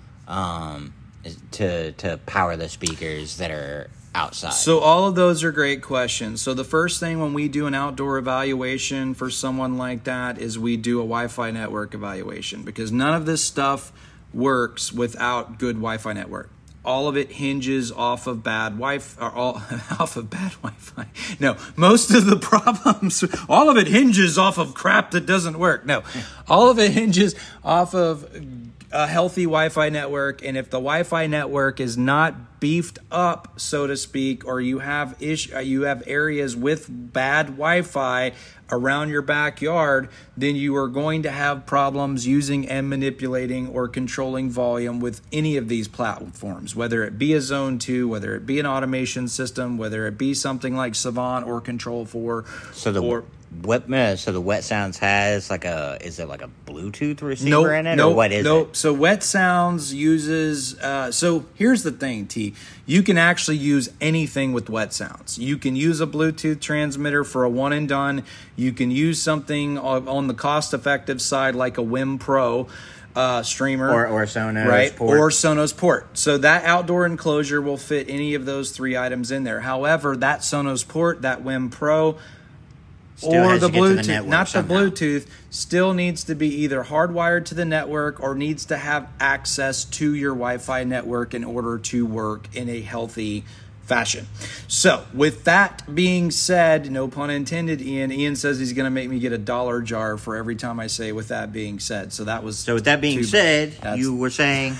[SPEAKER 2] um, to to power the speakers that are outside.
[SPEAKER 1] So all of those are great questions. So the first thing when we do an outdoor evaluation for someone like that is we do a Wi-Fi network evaluation, because none of this stuff works without good Wi-Fi network. All of it hinges off of bad Wi-Fi, or all off of bad Wi-Fi. No, most of the problems, all of it hinges off of crap that doesn't work. No, all of it hinges off of a healthy Wi-Fi network, and if the Wi-Fi network is not beefed up, so to speak, or you have ish, you have areas with bad Wi-Fi around your backyard, then you are going to have problems using and manipulating or controlling volume with any of these platforms, whether it be a Zone two, whether it be an automation system, whether it be something like Savant or Control four.
[SPEAKER 2] So the
[SPEAKER 1] or,
[SPEAKER 2] wet, uh, so the Wet Sounds has like a, is it like a Bluetooth receiver
[SPEAKER 1] Nope,
[SPEAKER 2] in it,
[SPEAKER 1] nope,
[SPEAKER 2] or what is
[SPEAKER 1] nope.
[SPEAKER 2] it?
[SPEAKER 1] So Wet Sounds uses. Uh, so here's the thing, T. You can actually use anything with Wet Sounds. You can use a Bluetooth transmitter for a one and done. You can use something on on the cost-effective side like a Wim Pro uh, streamer,
[SPEAKER 2] Or or Sonos
[SPEAKER 1] right,
[SPEAKER 2] port.
[SPEAKER 1] or Sonos port. So that outdoor enclosure will fit any of those three items in there. However, that Sonos port, that Wim Pro,
[SPEAKER 2] Still
[SPEAKER 1] or
[SPEAKER 2] has
[SPEAKER 1] the
[SPEAKER 2] to get to the
[SPEAKER 1] Bluetooth,
[SPEAKER 2] network
[SPEAKER 1] not
[SPEAKER 2] somehow.
[SPEAKER 1] the Bluetooth, still needs to be either hardwired to the network or needs to have access to your Wi-Fi network in order to work in a healthy fashion. So, with that being said, no pun intended, Ian. Ian says he's going to make me get a dollar jar for every time I say "with that being said." So that was.
[SPEAKER 2] So with that being
[SPEAKER 1] too-
[SPEAKER 2] said,
[SPEAKER 1] that's-
[SPEAKER 2] you were saying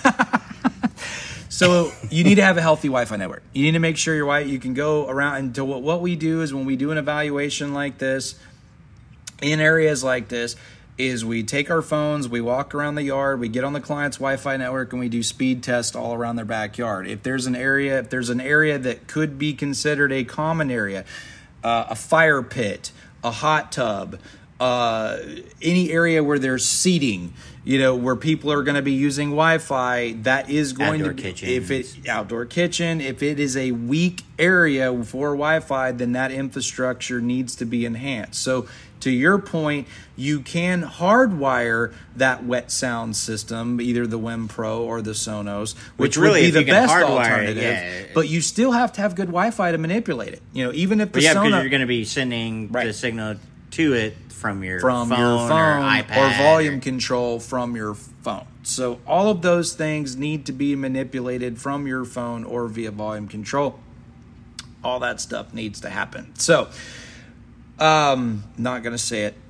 [SPEAKER 1] So you need to have a healthy Wi-Fi network. You need to make sure your Wi you can go around. And to what, what we do is when we do an evaluation like this, in areas like this, is we take our phones, we walk around the yard, we get on the client's Wi-Fi network, and we do speed tests all around their backyard. If there's an area, if there's an area that could be considered a common area, uh, a fire pit, a hot tub, uh, any area where there's seating, you know, where people are going to be using Wi-Fi, that is going
[SPEAKER 2] Outdoor
[SPEAKER 1] to be,
[SPEAKER 2] kitchens.
[SPEAKER 1] if it outdoor kitchen, if it is a weak area for Wi-Fi, then that infrastructure needs to be enhanced. So to your point, you can hardwire that wet sound system, either the W I M Pro or the Sonos, which, which really, would be the best alternative. It, yeah. But you still have to have good Wi-Fi to manipulate it. You know, even if the
[SPEAKER 2] but yeah,
[SPEAKER 1] Sonos,
[SPEAKER 2] because you're going to be sending right. the signal to it from your
[SPEAKER 1] from
[SPEAKER 2] phone,
[SPEAKER 1] your phone
[SPEAKER 2] or iPad
[SPEAKER 1] or volume
[SPEAKER 2] or...
[SPEAKER 1] control from your phone. So all of those things need to be manipulated from your phone or via volume control. All that stuff needs to happen. So, um, not going to say it.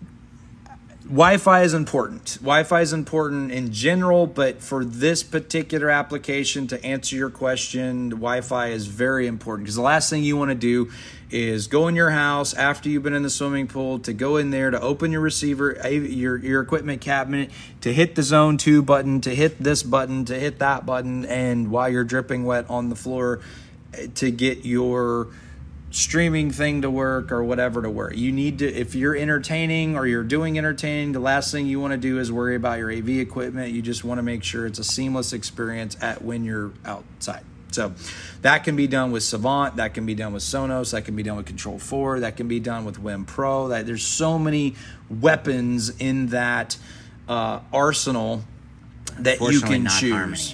[SPEAKER 1] Wi-Fi is important. Wi-Fi is important in general, but for this particular application, to answer your question, Wi-Fi is very important, because the last thing you want to do is go in your house after you've been in the swimming pool, to go in there, to open your receiver, your, your equipment cabinet, to hit the zone two button, to hit this button, to hit that button, and while you're dripping wet on the floor, to get your streaming thing to work or whatever to work. You need to, if you're entertaining or you're doing entertaining, the last thing you want to do is worry about your A V equipment. You just want to make sure it's a seamless experience at when you're outside. So that can be done with Savant, that can be done with Sonos, that can be done with Control four, that can be done with W I M Pro. That there's so many weapons in that uh, arsenal that you can
[SPEAKER 2] not
[SPEAKER 1] choose.
[SPEAKER 2] Harmony.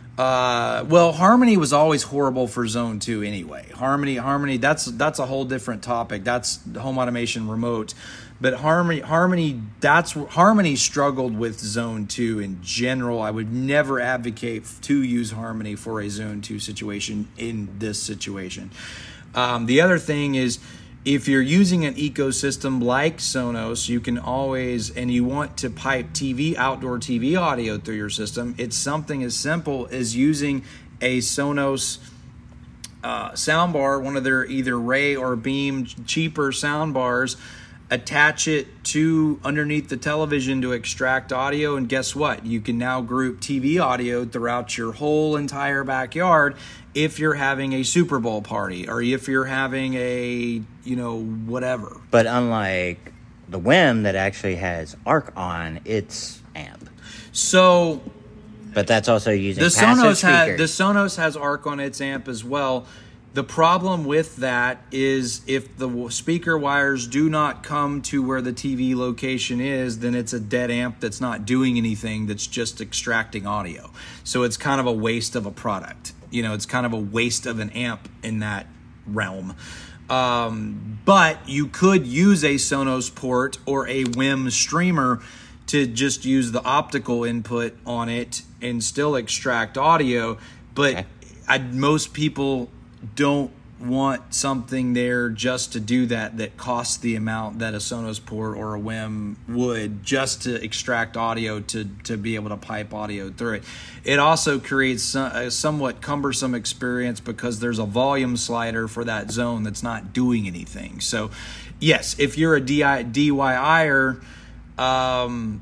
[SPEAKER 1] Uh, well, Harmony was always horrible for Zone two anyway. Harmony, Harmony, that's that's a whole different topic. That's home automation remote. But Harmony, Harmony, that's Harmony struggled with Zone two in general. I would never advocate to use Harmony for a Zone two situation in this situation. Um, the other thing is, if you're using an ecosystem like Sonos, you can always, and you want to pipe T V, outdoor T V audio through your system, it's something as simple as using a Sonos uh, soundbar, one of their either Ray or Beam cheaper soundbars, attach it to underneath the television to extract audio, and guess what? You can now group T V audio throughout your whole entire backyard if you're having a Super Bowl party or if you're having a, you know, whatever.
[SPEAKER 2] But unlike the W I M that actually has ARC on its amp.
[SPEAKER 1] So...
[SPEAKER 2] But that's also using
[SPEAKER 1] the
[SPEAKER 2] passive
[SPEAKER 1] Sonos
[SPEAKER 2] speakers.
[SPEAKER 1] has the Sonos has ARC on its amp as well. The problem with that is if the speaker wires do not come to where the T V location is, then it's a dead amp that's not doing anything, that's just extracting audio. So it's kind of a waste of a product. You know, it's kind of a waste of an amp in that realm. Um, but you could use a Sonos port or a W I M streamer to just use the optical input on it and still extract audio. But okay. I, most people don't want something there just to do that that costs the amount that a Sonos port or a W I M would just to extract audio to to be able to pipe audio through it. It also creates a somewhat cumbersome experience because there's a volume slider for that zone that's not doing anything. So yes, if you're a D I Y-er um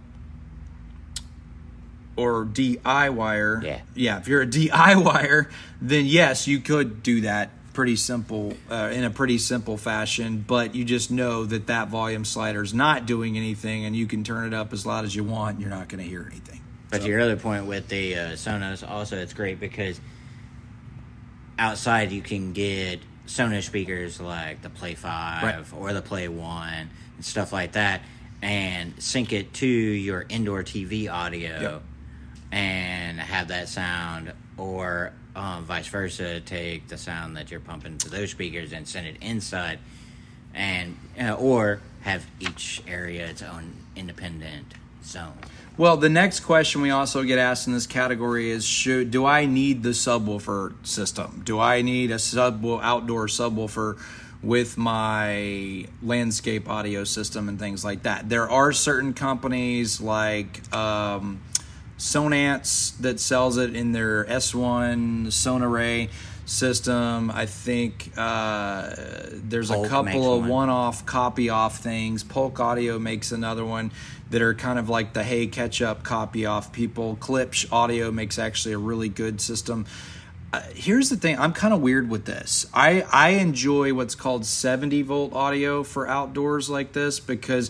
[SPEAKER 1] or D I Y-er,
[SPEAKER 2] yeah.
[SPEAKER 1] yeah, if you're a D I Y-er, then yes, you could do that pretty simple, uh, in a pretty simple fashion, but you just know that that volume slider is not doing anything, and you can turn it up as loud as you want, and you're not going to hear anything.
[SPEAKER 2] But
[SPEAKER 1] so.
[SPEAKER 2] To your other point with the uh, Sonos, also it's great because outside you can get Sonos speakers like the Play five right. or the Play one and stuff like that, and sync it to your indoor T V audio. Yep. And have that sound, or um, vice versa, take the sound that you're pumping to those speakers and send it inside, and uh, or have each area its own independent zone.
[SPEAKER 1] Well, the next question we also get asked in this category is: should, do I need the subwoofer system? Do I need a sub outdoor subwoofer with my landscape audio system and things like that? There are certain companies like Um, Sonance that sells it in their S one Sonoray system. I think uh, there's
[SPEAKER 2] Polk
[SPEAKER 1] a couple of
[SPEAKER 2] one.
[SPEAKER 1] one-off copy-off things. Polk Audio makes another one that are kind of like the Hey Ketchup copy-off people. Klipsch Audio makes actually a really good system. Uh, here's the thing. I'm kind of weird with this. I, I enjoy what's called seventy volt audio for outdoors like this because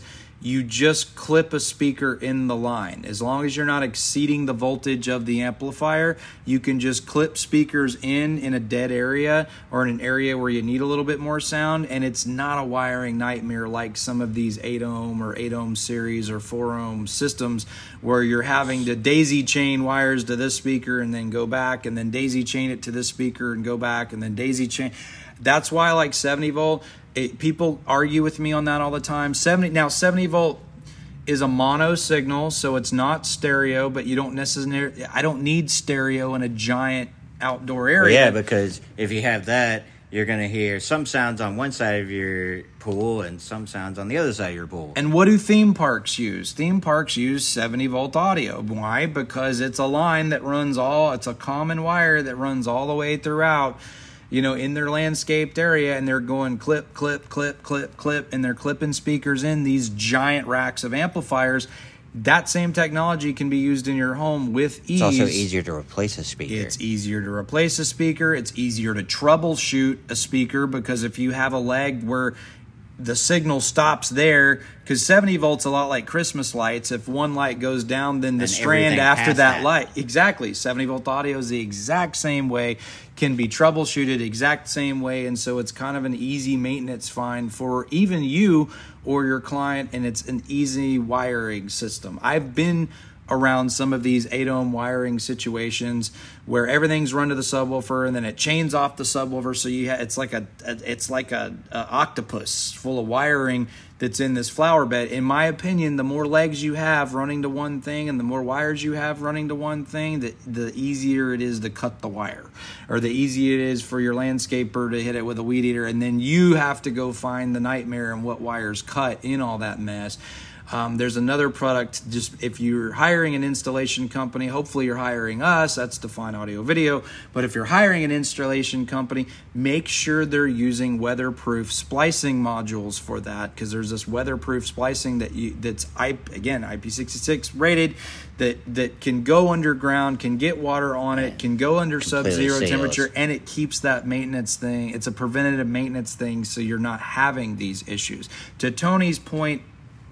[SPEAKER 1] you just clip a speaker in the line. As long as you're not exceeding the voltage of the amplifier, you can just clip speakers in in a dead area or in an area where you need a little bit more sound, and it's not a wiring nightmare like some of these eight ohm or eight ohm series or four ohm systems where you're having to daisy chain wires to this speaker and then go back and then daisy chain it to this speaker and go back and then daisy chain. That's why I like seventy volt. It, people argue with me on that all the time. seventy now seventy volt is a mono signal, so it's not stereo, but you don't necessarily I don't need stereo in a giant outdoor area.
[SPEAKER 2] Well, yeah, because if you have that, you're going to hear some sounds on one side of your pool and some sounds on the other side of your pool.
[SPEAKER 1] And what do theme parks use? Theme parks use seventy volt audio. Why? Because it's a line that runs all, it's a common wire that runs all the way throughout, you know, in their landscaped area, and they're going clip, clip, clip, clip, clip, and they're clipping speakers in these giant racks of amplifiers. That same technology can be used in your home with ease.
[SPEAKER 2] It's also easier to replace a speaker.
[SPEAKER 1] It's easier to replace a speaker. It's easier to troubleshoot a speaker, because if you have a leg where the signal stops there, because seventy volts a lot like Christmas lights. If one light goes down, then the
[SPEAKER 2] And
[SPEAKER 1] strand
[SPEAKER 2] everything
[SPEAKER 1] after
[SPEAKER 2] past
[SPEAKER 1] that,
[SPEAKER 2] that.
[SPEAKER 1] light. Exactly. seventy volt audio is the exact same way, can be troubleshooted exact same way, and so it's kind of an easy maintenance find for even you or your client, and it's an easy wiring system. I've been around some of these eight ohm wiring situations where everything's run to the subwoofer and then it chains off the subwoofer, so you ha- it's like a, a it's like a, a octopus full of wiring that's in this flower bed. In my opinion, the more legs you have running to one thing and the more wires you have running to one thing, the, the easier it is to cut the wire, or the easier it is for your landscaper to hit it with a weed eater, and then you have to go find the nightmare and what wires cut in all that mess. Um, there's another product, just if you're hiring an installation company, hopefully you're hiring us, that's Define Audio Video, but if you're hiring an installation company, make sure they're using weatherproof splicing modules for that, because there's this weatherproof splicing that you, that's, I, again, I P sixty-six rated, that, that can go underground, can get water on it, can go under
[SPEAKER 2] Completely
[SPEAKER 1] sub-zero
[SPEAKER 2] seals.
[SPEAKER 1] temperature, and it keeps that maintenance thing, it's a preventative maintenance thing, so you're not having these issues. To Tony's point,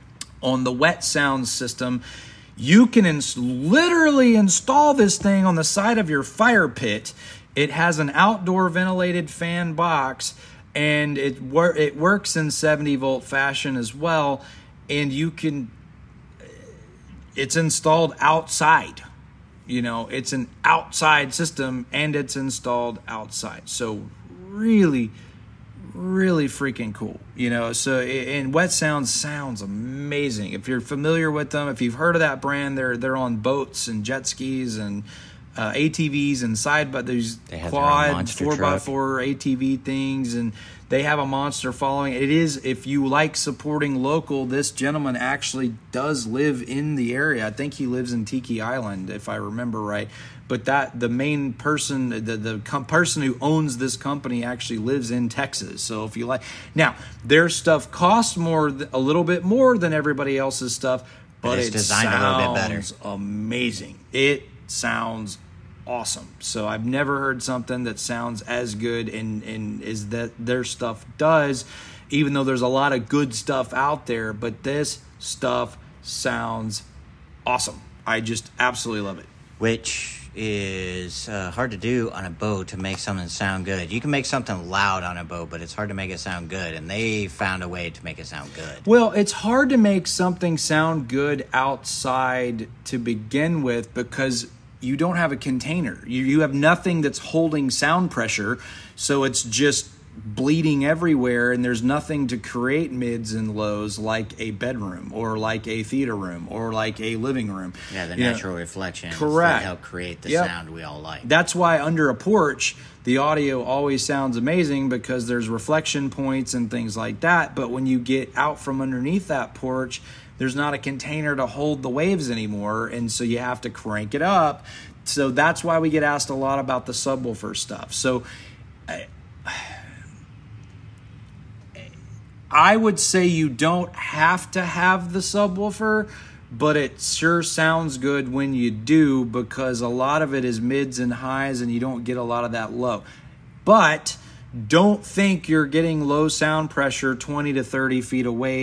[SPEAKER 1] on the wet sound system, you can ins- literally install this thing on the side of your fire pit. It has an outdoor ventilated fan box, and it wor- it works in seventy volt fashion as well, and you can it's installed outside. You know, it's an outside system and it's installed outside. So really really freaking cool, you know. So, and Wet Sounds sounds amazing. If you're familiar with them, if you've heard of that brand, they're they're on boats and jet skis and uh, A T Vs and side, but there's quad four by four A T V things, and they have a monster following. It is, if you like supporting local, this gentleman actually does live in the area. I think he lives in Tiki Island, if I remember right. But that the main person, the the com- person who owns this company actually lives in Texas. So if you like, now their stuff costs more, a little bit more than everybody else's stuff, but,
[SPEAKER 2] But it's
[SPEAKER 1] it
[SPEAKER 2] designed a
[SPEAKER 1] sounds
[SPEAKER 2] little bit better.
[SPEAKER 1] amazing. It sounds awesome. So I've never heard something that sounds as good and and is that their stuff does, even though there's a lot of good stuff out there. But this stuff sounds awesome. I just absolutely love it.
[SPEAKER 2] Which is uh, hard to do on a boat, to make something sound good. You can make something loud on a boat, but it's hard to make it sound good, and they found a way to make it sound good.
[SPEAKER 1] Well, it's hard to make something sound good outside to begin with, because you don't have a container. You, you have nothing that's holding sound pressure, so it's just bleeding everywhere, and there's nothing to create mids and lows like a bedroom or like a theater room or like a living room.
[SPEAKER 2] Yeah, the
[SPEAKER 1] You know,
[SPEAKER 2] natural reflections
[SPEAKER 1] correct.
[SPEAKER 2] that help create the
[SPEAKER 1] Yep.
[SPEAKER 2] sound we all like.
[SPEAKER 1] That's why under a porch, the audio always sounds amazing, because there's reflection points and things like that. But when you get out from underneath that porch, there's not a container to hold the waves anymore, and so you have to crank it up. So that's why we get asked a lot about the subwoofer stuff. So I, I would say you don't have to have the subwoofer, but it sure sounds good when you do, because a lot of it is mids and highs and you don't get a lot of that low. But don't think you're getting low sound pressure twenty to thirty feet away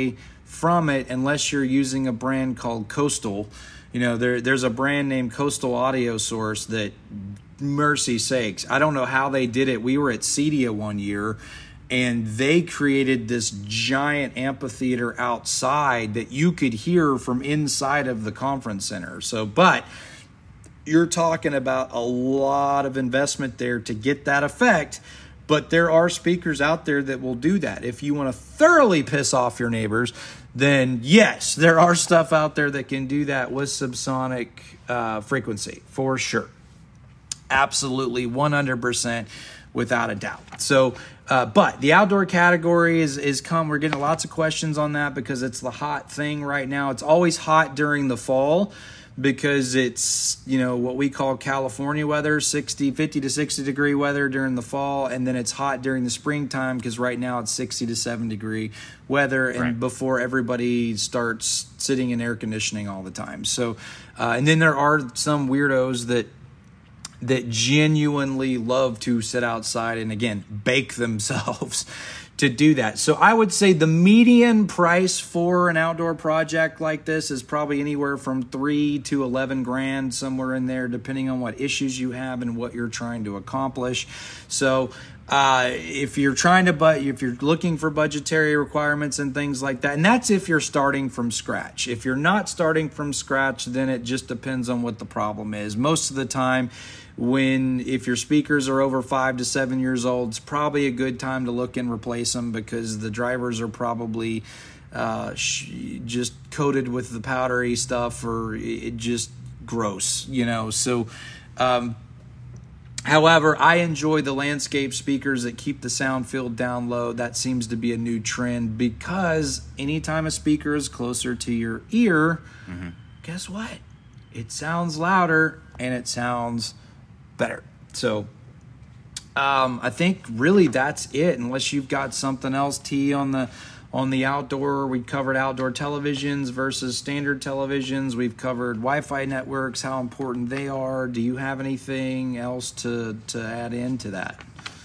[SPEAKER 1] from it unless you're using a brand called Coastal. You know, there there's a brand named Coastal Audio Source that, mercy sakes, I don't know how they did it. We were at Cedia one year, and they created this giant amphitheater outside that you could hear from inside of the conference center. So, but you're talking about a lot of investment there to get that effect. But there are speakers out there that will do that. If you want to thoroughly piss off your neighbors, then yes, there are stuff out there that can do that with subsonic uh, frequency, for sure. Absolutely, one hundred percent, without a doubt. So, uh, but the outdoor category is, is come. We're getting lots of questions on that because it's the hot thing right now. It's always hot during the fall, because it's, you know, what we call California weather, sixty, fifty to sixty degree weather during the fall, and then it's hot during the springtime because right now it's sixty to seven degree weather, and
[SPEAKER 2] right.
[SPEAKER 1] before everybody starts sitting in air conditioning all the time. So, uh, and then there are some weirdos that that genuinely love to sit outside and, again, bake themselves to do that. So I would say the median price for an outdoor project like this is probably anywhere from three to eleven grand, somewhere in there, depending on what issues you have and what you're trying to accomplish. So uh, if you're trying to, but if you're looking for budgetary requirements and things like that, and that's if you're starting from scratch. If you're not starting from scratch, then it just depends on what the problem is. Most of the time, when if your speakers are over five to seven years old, it's probably a good time to look and replace them, because the drivers are probably uh, sh- just coated with the powdery stuff, or it just gross, you know. So, um, however, I enjoy the landscape speakers that keep the sound field down low. That seems to be a new trend, because anytime a speaker is closer to your ear, mm-hmm. guess what? It sounds louder and it sounds better. So um, I think really that's it, unless you've got something else, T, on the on the outdoor. We covered outdoor televisions versus standard televisions. We've covered Wi-Fi networks, how important they are. Do you have anything else to, to add into that?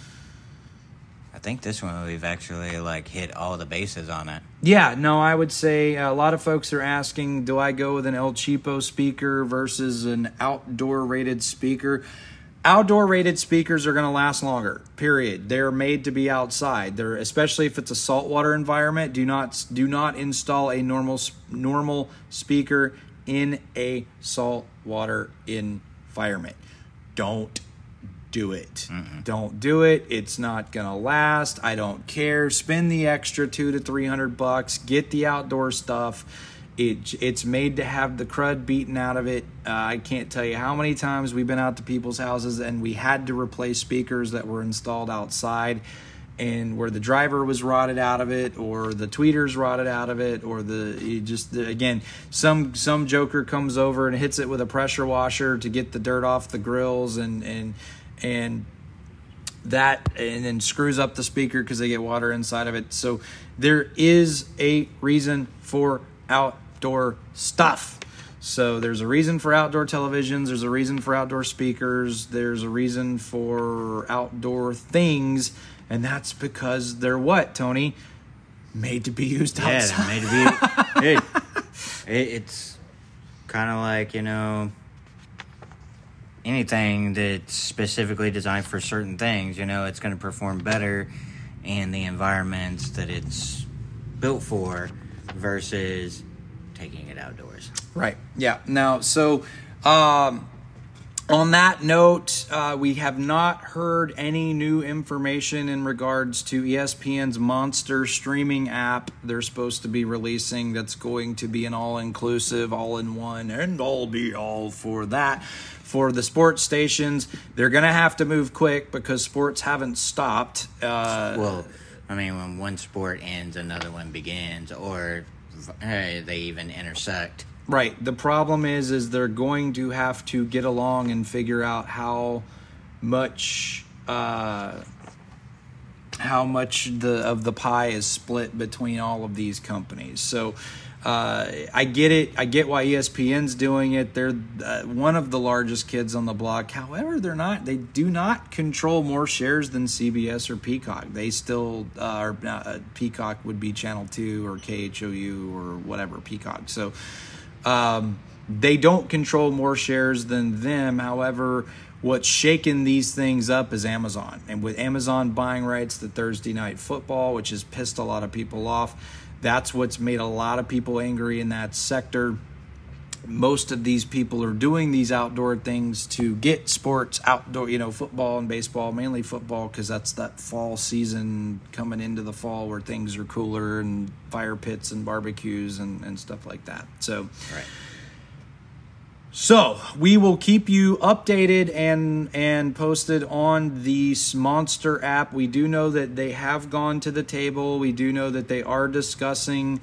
[SPEAKER 2] I think this one we've actually like hit all the bases on it.
[SPEAKER 1] Yeah, no, I would say a lot of folks are asking, do I go with an El Cheapo speaker versus an outdoor rated speaker? Outdoor rated speakers are going to last longer, period. They're made to be outside. They're, especially if it's a saltwater environment, do not do not install a normal normal speaker in a saltwater environment. Don't do it. Mm-mm. Don't do it. It's not going to last. I don't care. Spend the extra two to three hundred bucks. Get the outdoor stuff. It it's made to have the crud beaten out of it. Uh, I can't tell you how many times we've been out to people's houses and we had to replace speakers that were installed outside, and where the driver was rotted out of it, or the tweeters rotted out of it, or the you just the, again some some joker comes over and hits it with a pressure washer to get the dirt off the grills, and and and that and then screws up the speaker because they get water inside of it. So there is a reason for outdoor stuff. So there's a reason for outdoor televisions, there's a reason for outdoor speakers, there's a reason for outdoor things, and that's because they're what, Tony? Made to be used outside.
[SPEAKER 2] Yeah, made to be. it, it, it's kind of like, you know, anything that's specifically designed for certain things, you know, it's going to perform better in the environments that it's built for versus taking it outdoors.
[SPEAKER 1] Right. Yeah. Now, so um, on that note, uh, we have not heard any new information in regards to E S P N's Monster streaming app they're supposed to be releasing. That's going to be an all-inclusive, all-in-one, and all be all for that. For the sports stations, they're going to have to move quick because sports haven't stopped. Uh,
[SPEAKER 2] well, I mean, when one sport ends, another one begins, or hey, they even intersect.
[SPEAKER 1] Right. The problem is, is they're going to have to get along and figure out how much, uh, how how much the of the pie is split between all of these companies. So uh, I get it. I get why E S P N's doing it. They're uh, one of the largest kids on the block. However, they're not. They do not control more shares than C B S or Peacock. They still uh, are. Uh, Peacock would be Channel Two or K H O U or whatever Peacock. So um, they don't control more shares than them. However, what's shaking these things up is Amazon. And with Amazon buying rights to Thursday Night Football, which has pissed a lot of people off, that's what's made a lot of people angry in that sector. Most of these people are doing these outdoor things to get sports outdoor, you know, football and baseball, mainly football, because that's that fall season coming into the fall where things are cooler and fire pits and barbecues and, and stuff like that. So,
[SPEAKER 2] right.
[SPEAKER 1] So we will keep you updated and and posted on the Monster app. We do know that they have gone to the table. We do know that they are discussing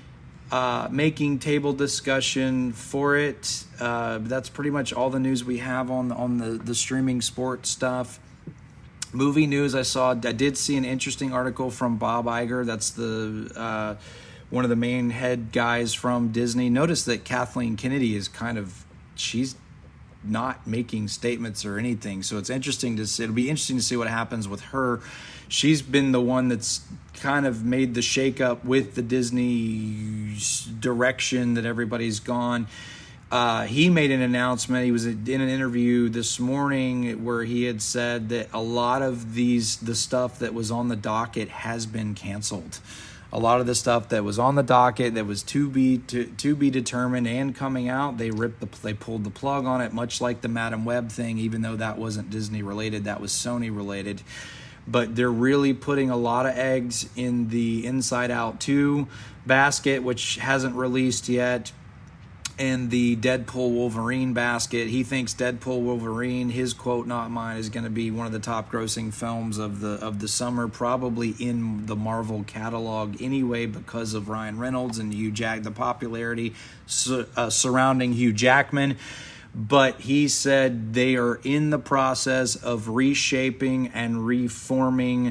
[SPEAKER 1] uh, making table discussion for it. Uh, that's pretty much all the news we have on on the, the streaming sports stuff. Movie news, I saw. I did see an interesting article from Bob Iger. That's the uh, one of the main head guys from Disney. Notice that Kathleen Kennedy is kind of she's not making statements or anything. So it's interesting to see. It'll be interesting to see what happens with her. She's been the one that's kind of made the shakeup with the Disney direction that everybody's gone. Uh, he made an announcement. He was in an interview this morning where he had said that a lot of these, the stuff that was on the docket has been canceled. A lot of the stuff that was on the docket that was to be to, to be determined and coming out, they ripped the they pulled the plug on it, much like the Madam Web thing, even though that wasn't Disney related, that was Sony related. But they're really putting a lot of eggs in the Inside Out two basket, which hasn't released yet, and the Deadpool Wolverine basket. He thinks Deadpool Wolverine, his quote, not mine, is going to be one of the top grossing films of the of the summer, probably in the Marvel catalog anyway, because of Ryan Reynolds and Hugh Jack, the popularity su- uh, surrounding Hugh Jackman. But he said they are in the process of reshaping and reforming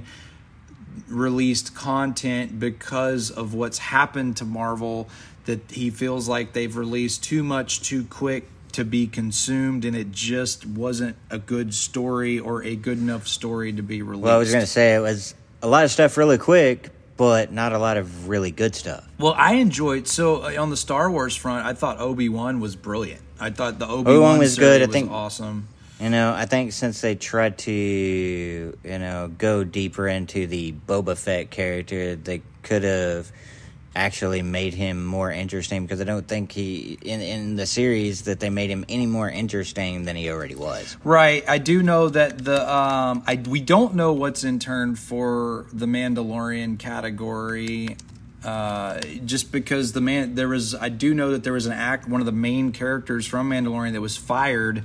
[SPEAKER 1] released content because of what's happened to Marvel, that he feels like they've released too much too quick to be consumed, and it just wasn't a good story or a good enough story to be released.
[SPEAKER 2] Well, I was going to say it was a lot of stuff really quick, but not a lot of really good stuff.
[SPEAKER 1] Well, I enjoyed, so uh, on the Star Wars front, I thought Obi-Wan was brilliant. I thought the Obi-Wan,
[SPEAKER 2] Obi-Wan was good. I
[SPEAKER 1] was
[SPEAKER 2] think
[SPEAKER 1] awesome.
[SPEAKER 2] You know, I think since they tried to, you know, go deeper into the Boba Fett character, they could have actually made him more interesting, because I don't think he, in, in the series, that they made him any more interesting than he already was.
[SPEAKER 1] Right. I do know that the, um, I, we don't know what's in turn for the Mandalorian category. Uh, just because the man, there was, I do know that there was an act, one of the main characters from Mandalorian that was fired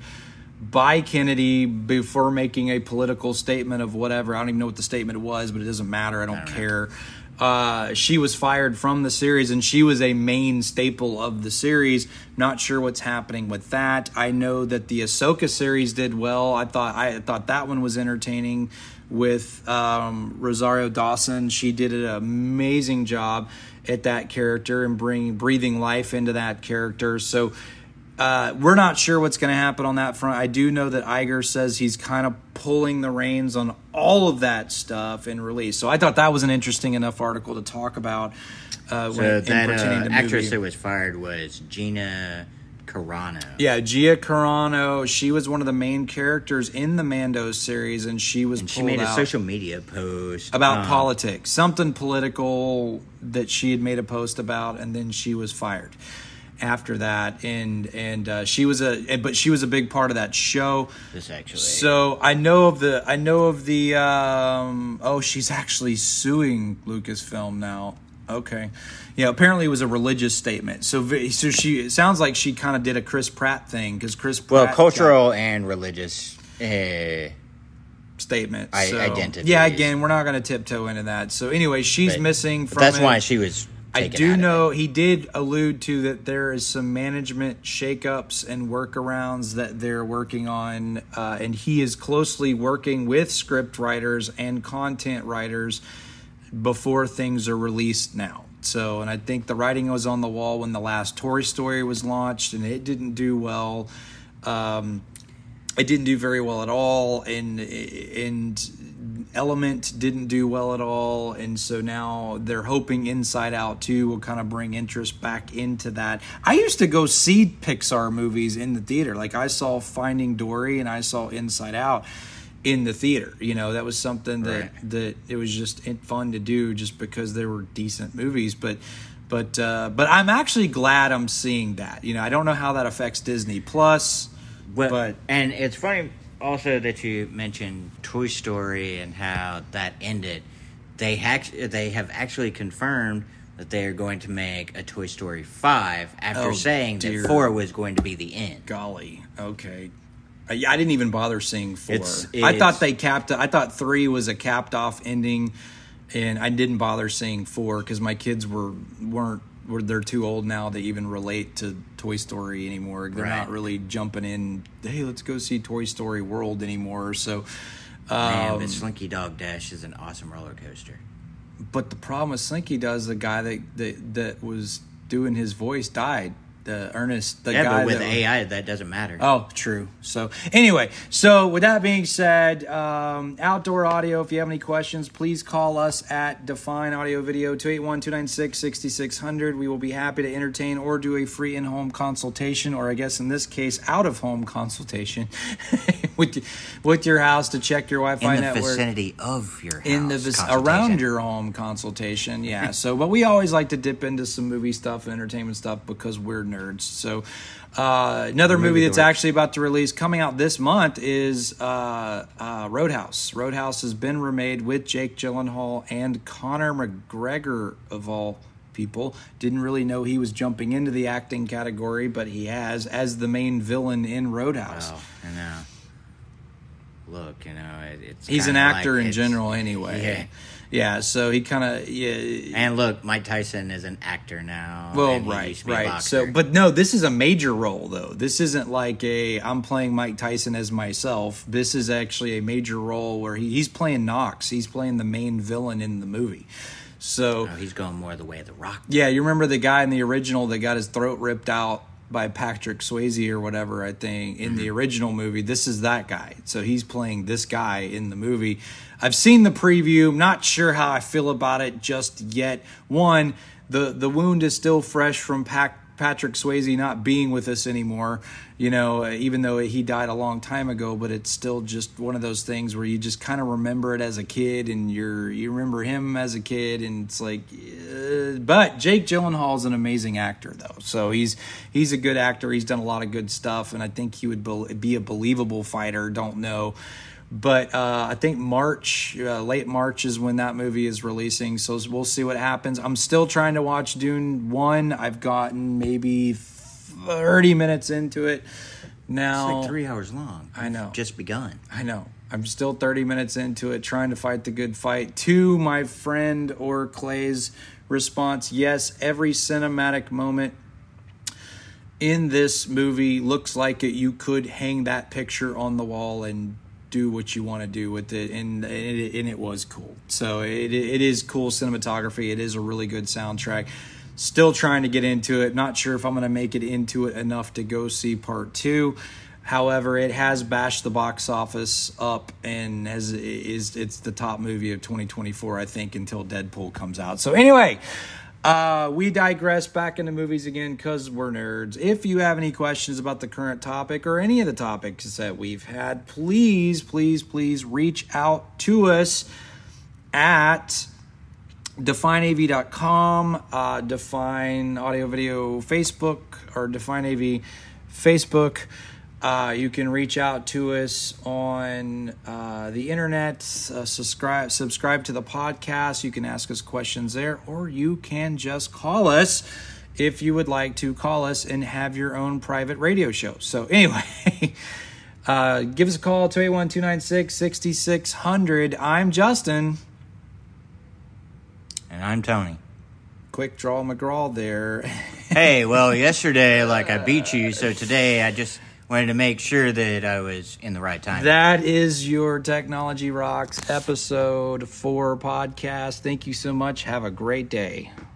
[SPEAKER 1] by Kennedy before making a political statement of whatever. I don't even know what the statement was, but it doesn't matter. I don't, I don't care. Uh, she was fired from the series, and she was a main staple of the series. Not sure what's happening with that. I know that the Ahsoka series did well. I thought, I thought that one was entertaining. With um, Rosario Dawson, she did an amazing job at that character and bringing breathing life into that character. So uh, we're not sure what's going to happen on that front. I do know that Iger says he's kind of pulling the reins on all of that stuff in release. So I thought that was an interesting enough article to talk about. Uh,
[SPEAKER 2] so
[SPEAKER 1] when,
[SPEAKER 2] that uh,
[SPEAKER 1] to
[SPEAKER 2] actress
[SPEAKER 1] movie.
[SPEAKER 2] that was fired was Gina Carano.
[SPEAKER 1] Yeah, Gia Carano. She was one of the main characters in the Mando series, and she was
[SPEAKER 2] and
[SPEAKER 1] pulled
[SPEAKER 2] she made a
[SPEAKER 1] out
[SPEAKER 2] social media post
[SPEAKER 1] about
[SPEAKER 2] um,
[SPEAKER 1] politics, something political that she had made a post about, and then she was fired after that. And and uh, she was a, but she was a big part of that show.
[SPEAKER 2] This actually.
[SPEAKER 1] So I know of the, I know of the. Um, oh, she's actually suing Lucasfilm now. Okay. Yeah, apparently it was a religious statement. So so she, it sounds like she kind of did a Chris Pratt thing, because Chris Pratt
[SPEAKER 2] Well, cultural and religious uh,
[SPEAKER 1] statement.
[SPEAKER 2] I,
[SPEAKER 1] so,
[SPEAKER 2] identity.
[SPEAKER 1] Yeah, again, we're not going to tiptoe into that. So anyway, she's
[SPEAKER 2] but,
[SPEAKER 1] missing
[SPEAKER 2] but
[SPEAKER 1] from
[SPEAKER 2] that's
[SPEAKER 1] it.
[SPEAKER 2] why she was
[SPEAKER 1] I
[SPEAKER 2] take it
[SPEAKER 1] do
[SPEAKER 2] out of
[SPEAKER 1] know
[SPEAKER 2] it.
[SPEAKER 1] he did allude to that there is some management shakeups and workarounds that they're working on, uh, and he is closely working with script writers and content writers before things are released now. So, and I think the writing was on the wall when the last Toy Story was launched, and it didn't do well. Um, it didn't do very well at all, and and Element didn't do well at all, and so now they're hoping Inside Out two will kind of bring interest back into that. I used to go see Pixar movies in the theater. Like, I saw Finding Dory and I saw Inside Out in the theater. You know, that was something that
[SPEAKER 2] Right.
[SPEAKER 1] that it was just fun to do just because they were decent movies. But but uh, but I'm actually glad I'm seeing that. You know, I don't know how that affects Disney Plus,
[SPEAKER 2] Well,
[SPEAKER 1] but
[SPEAKER 2] and it's funny also that you mentioned Toy Story and how that ended. They hac- they have actually confirmed that they are going to make a Toy Story five after
[SPEAKER 1] Oh,
[SPEAKER 2] saying
[SPEAKER 1] dear.
[SPEAKER 2] that four was going to be the end.
[SPEAKER 1] golly, okay. I, I didn't even bother seeing four.
[SPEAKER 2] It's-
[SPEAKER 1] I
[SPEAKER 2] it's-
[SPEAKER 1] thought they capped. I thought three was a capped off ending, and I didn't bother seeing four because my kids were weren't were they're too old now to even relate to Toy Story anymore. They're
[SPEAKER 2] Right.
[SPEAKER 1] not really jumping in. Hey, let's go see Toy Story World anymore. So,
[SPEAKER 2] Man,
[SPEAKER 1] um,
[SPEAKER 2] but Slinky Dog Dash is an awesome roller coaster.
[SPEAKER 1] but the problem with Slinky Does, the guy that that, that was doing his voice died. The Ernest, the
[SPEAKER 2] Yeah,
[SPEAKER 1] guy
[SPEAKER 2] but with
[SPEAKER 1] that,
[SPEAKER 2] A I, that doesn't matter.
[SPEAKER 1] Oh, true. So anyway, so with that being said, um, Outdoor Audio, if you have any questions, please call us at Define Audio Video, two eight one, two nine six, six six zero zero. We will be happy to entertain or do a free in-home consultation, or I guess in this case, out-of-home consultation with, with your house to check your Wi-Fi
[SPEAKER 2] in the
[SPEAKER 1] network.
[SPEAKER 2] vicinity of your house.
[SPEAKER 1] In the vic-
[SPEAKER 2] consultation.
[SPEAKER 1] around your home consultation, yeah. So, but we always like to dip into some movie stuff and entertainment stuff because we're nerds. So, uh, another
[SPEAKER 2] Movie
[SPEAKER 1] movie that's
[SPEAKER 2] dorks.
[SPEAKER 1] actually about to release coming out this month is uh, uh, Roadhouse. Roadhouse has been remade with Jake Gyllenhaal and Conor McGregor of all people. Didn't really know he was jumping into the acting category, but he has as the main villain in Roadhouse.
[SPEAKER 2] Oh, I know. Look, you know, it, it's
[SPEAKER 1] He's an
[SPEAKER 2] kinda
[SPEAKER 1] actor
[SPEAKER 2] like
[SPEAKER 1] in
[SPEAKER 2] it's-
[SPEAKER 1] general anyway.
[SPEAKER 2] Yeah.
[SPEAKER 1] Yeah, so he kind of yeah.
[SPEAKER 2] And look, Mike Tyson is an actor now.
[SPEAKER 1] Well,
[SPEAKER 2] and he
[SPEAKER 1] right,
[SPEAKER 2] used to be a
[SPEAKER 1] right.
[SPEAKER 2] boxer.
[SPEAKER 1] So, but no, this is a major role though. This isn't like a I'm playing Mike Tyson as myself. This is actually a major role where he, he's playing Knox. He's playing the main villain in the movie. So,
[SPEAKER 2] Oh, he's going more the way of The Rock.
[SPEAKER 1] yeah, you remember the guy in the original that got his throat ripped out by Patrick Swayze or whatever, I think, in the original movie. This is that guy. So he's playing this guy in the movie. I've seen the preview. I'm not sure how I feel about it just yet. One, the, the wound is still fresh from Pac- Patrick Swayze not being with us anymore, you know, even though he died a long time ago, but it's still just one of those things where you just kind of remember it as a kid and you're, you remember him as a kid and it's like, uh, but Jake Gyllenhaal is an amazing actor though. So he's, he's a good actor. He's done a lot of good stuff and I think he would be, be a believable fighter. Don't know. But uh, I think March, uh, late March is when that movie is releasing. So we'll see what happens. I'm still trying to watch Dune one. I've gotten maybe thirty minutes into it now.
[SPEAKER 2] It's like three hours long.
[SPEAKER 1] I know.
[SPEAKER 2] We've just begun.
[SPEAKER 1] I know. I'm still thirty minutes into it, trying to fight the good fight. To my friend or Clay's response, yes, every cinematic moment in this movie looks like it. You could hang that picture on the wall and do what you want to do with it, and and it, and it was cool. So it it is cool cinematography. It is a really good soundtrack. Still trying to get into it. Not sure if I'm going to make it into it enough to go see part two. However, it has bashed the box office up and has is it's the top movie of twenty twenty-four, I think, until Deadpool comes out. So anyway, uh, we digress back into movies again because we're nerds. If you have any questions about the current topic or any of the topics that we've had, please, please, please reach out to us at define A V dot com, uh, Define Audio Video Facebook, or Define A V Facebook. Uh, you can reach out to us on uh, the internet, uh, subscribe subscribe to the podcast. You can ask us questions there, or you can just call us if you would like to call us and have your own private radio show. So anyway, uh, give us a call, two eight one, two nine six, six six zero zero. I'm Justin.
[SPEAKER 2] And I'm Tony.
[SPEAKER 1] Quit quick draw McGraw there.
[SPEAKER 2] Hey, well, yesterday, like, I beat you, so today I just wanted to make sure that I was in the right time.
[SPEAKER 1] That is your Technology Rocks episode four podcast. Thank you so much. Have a great day.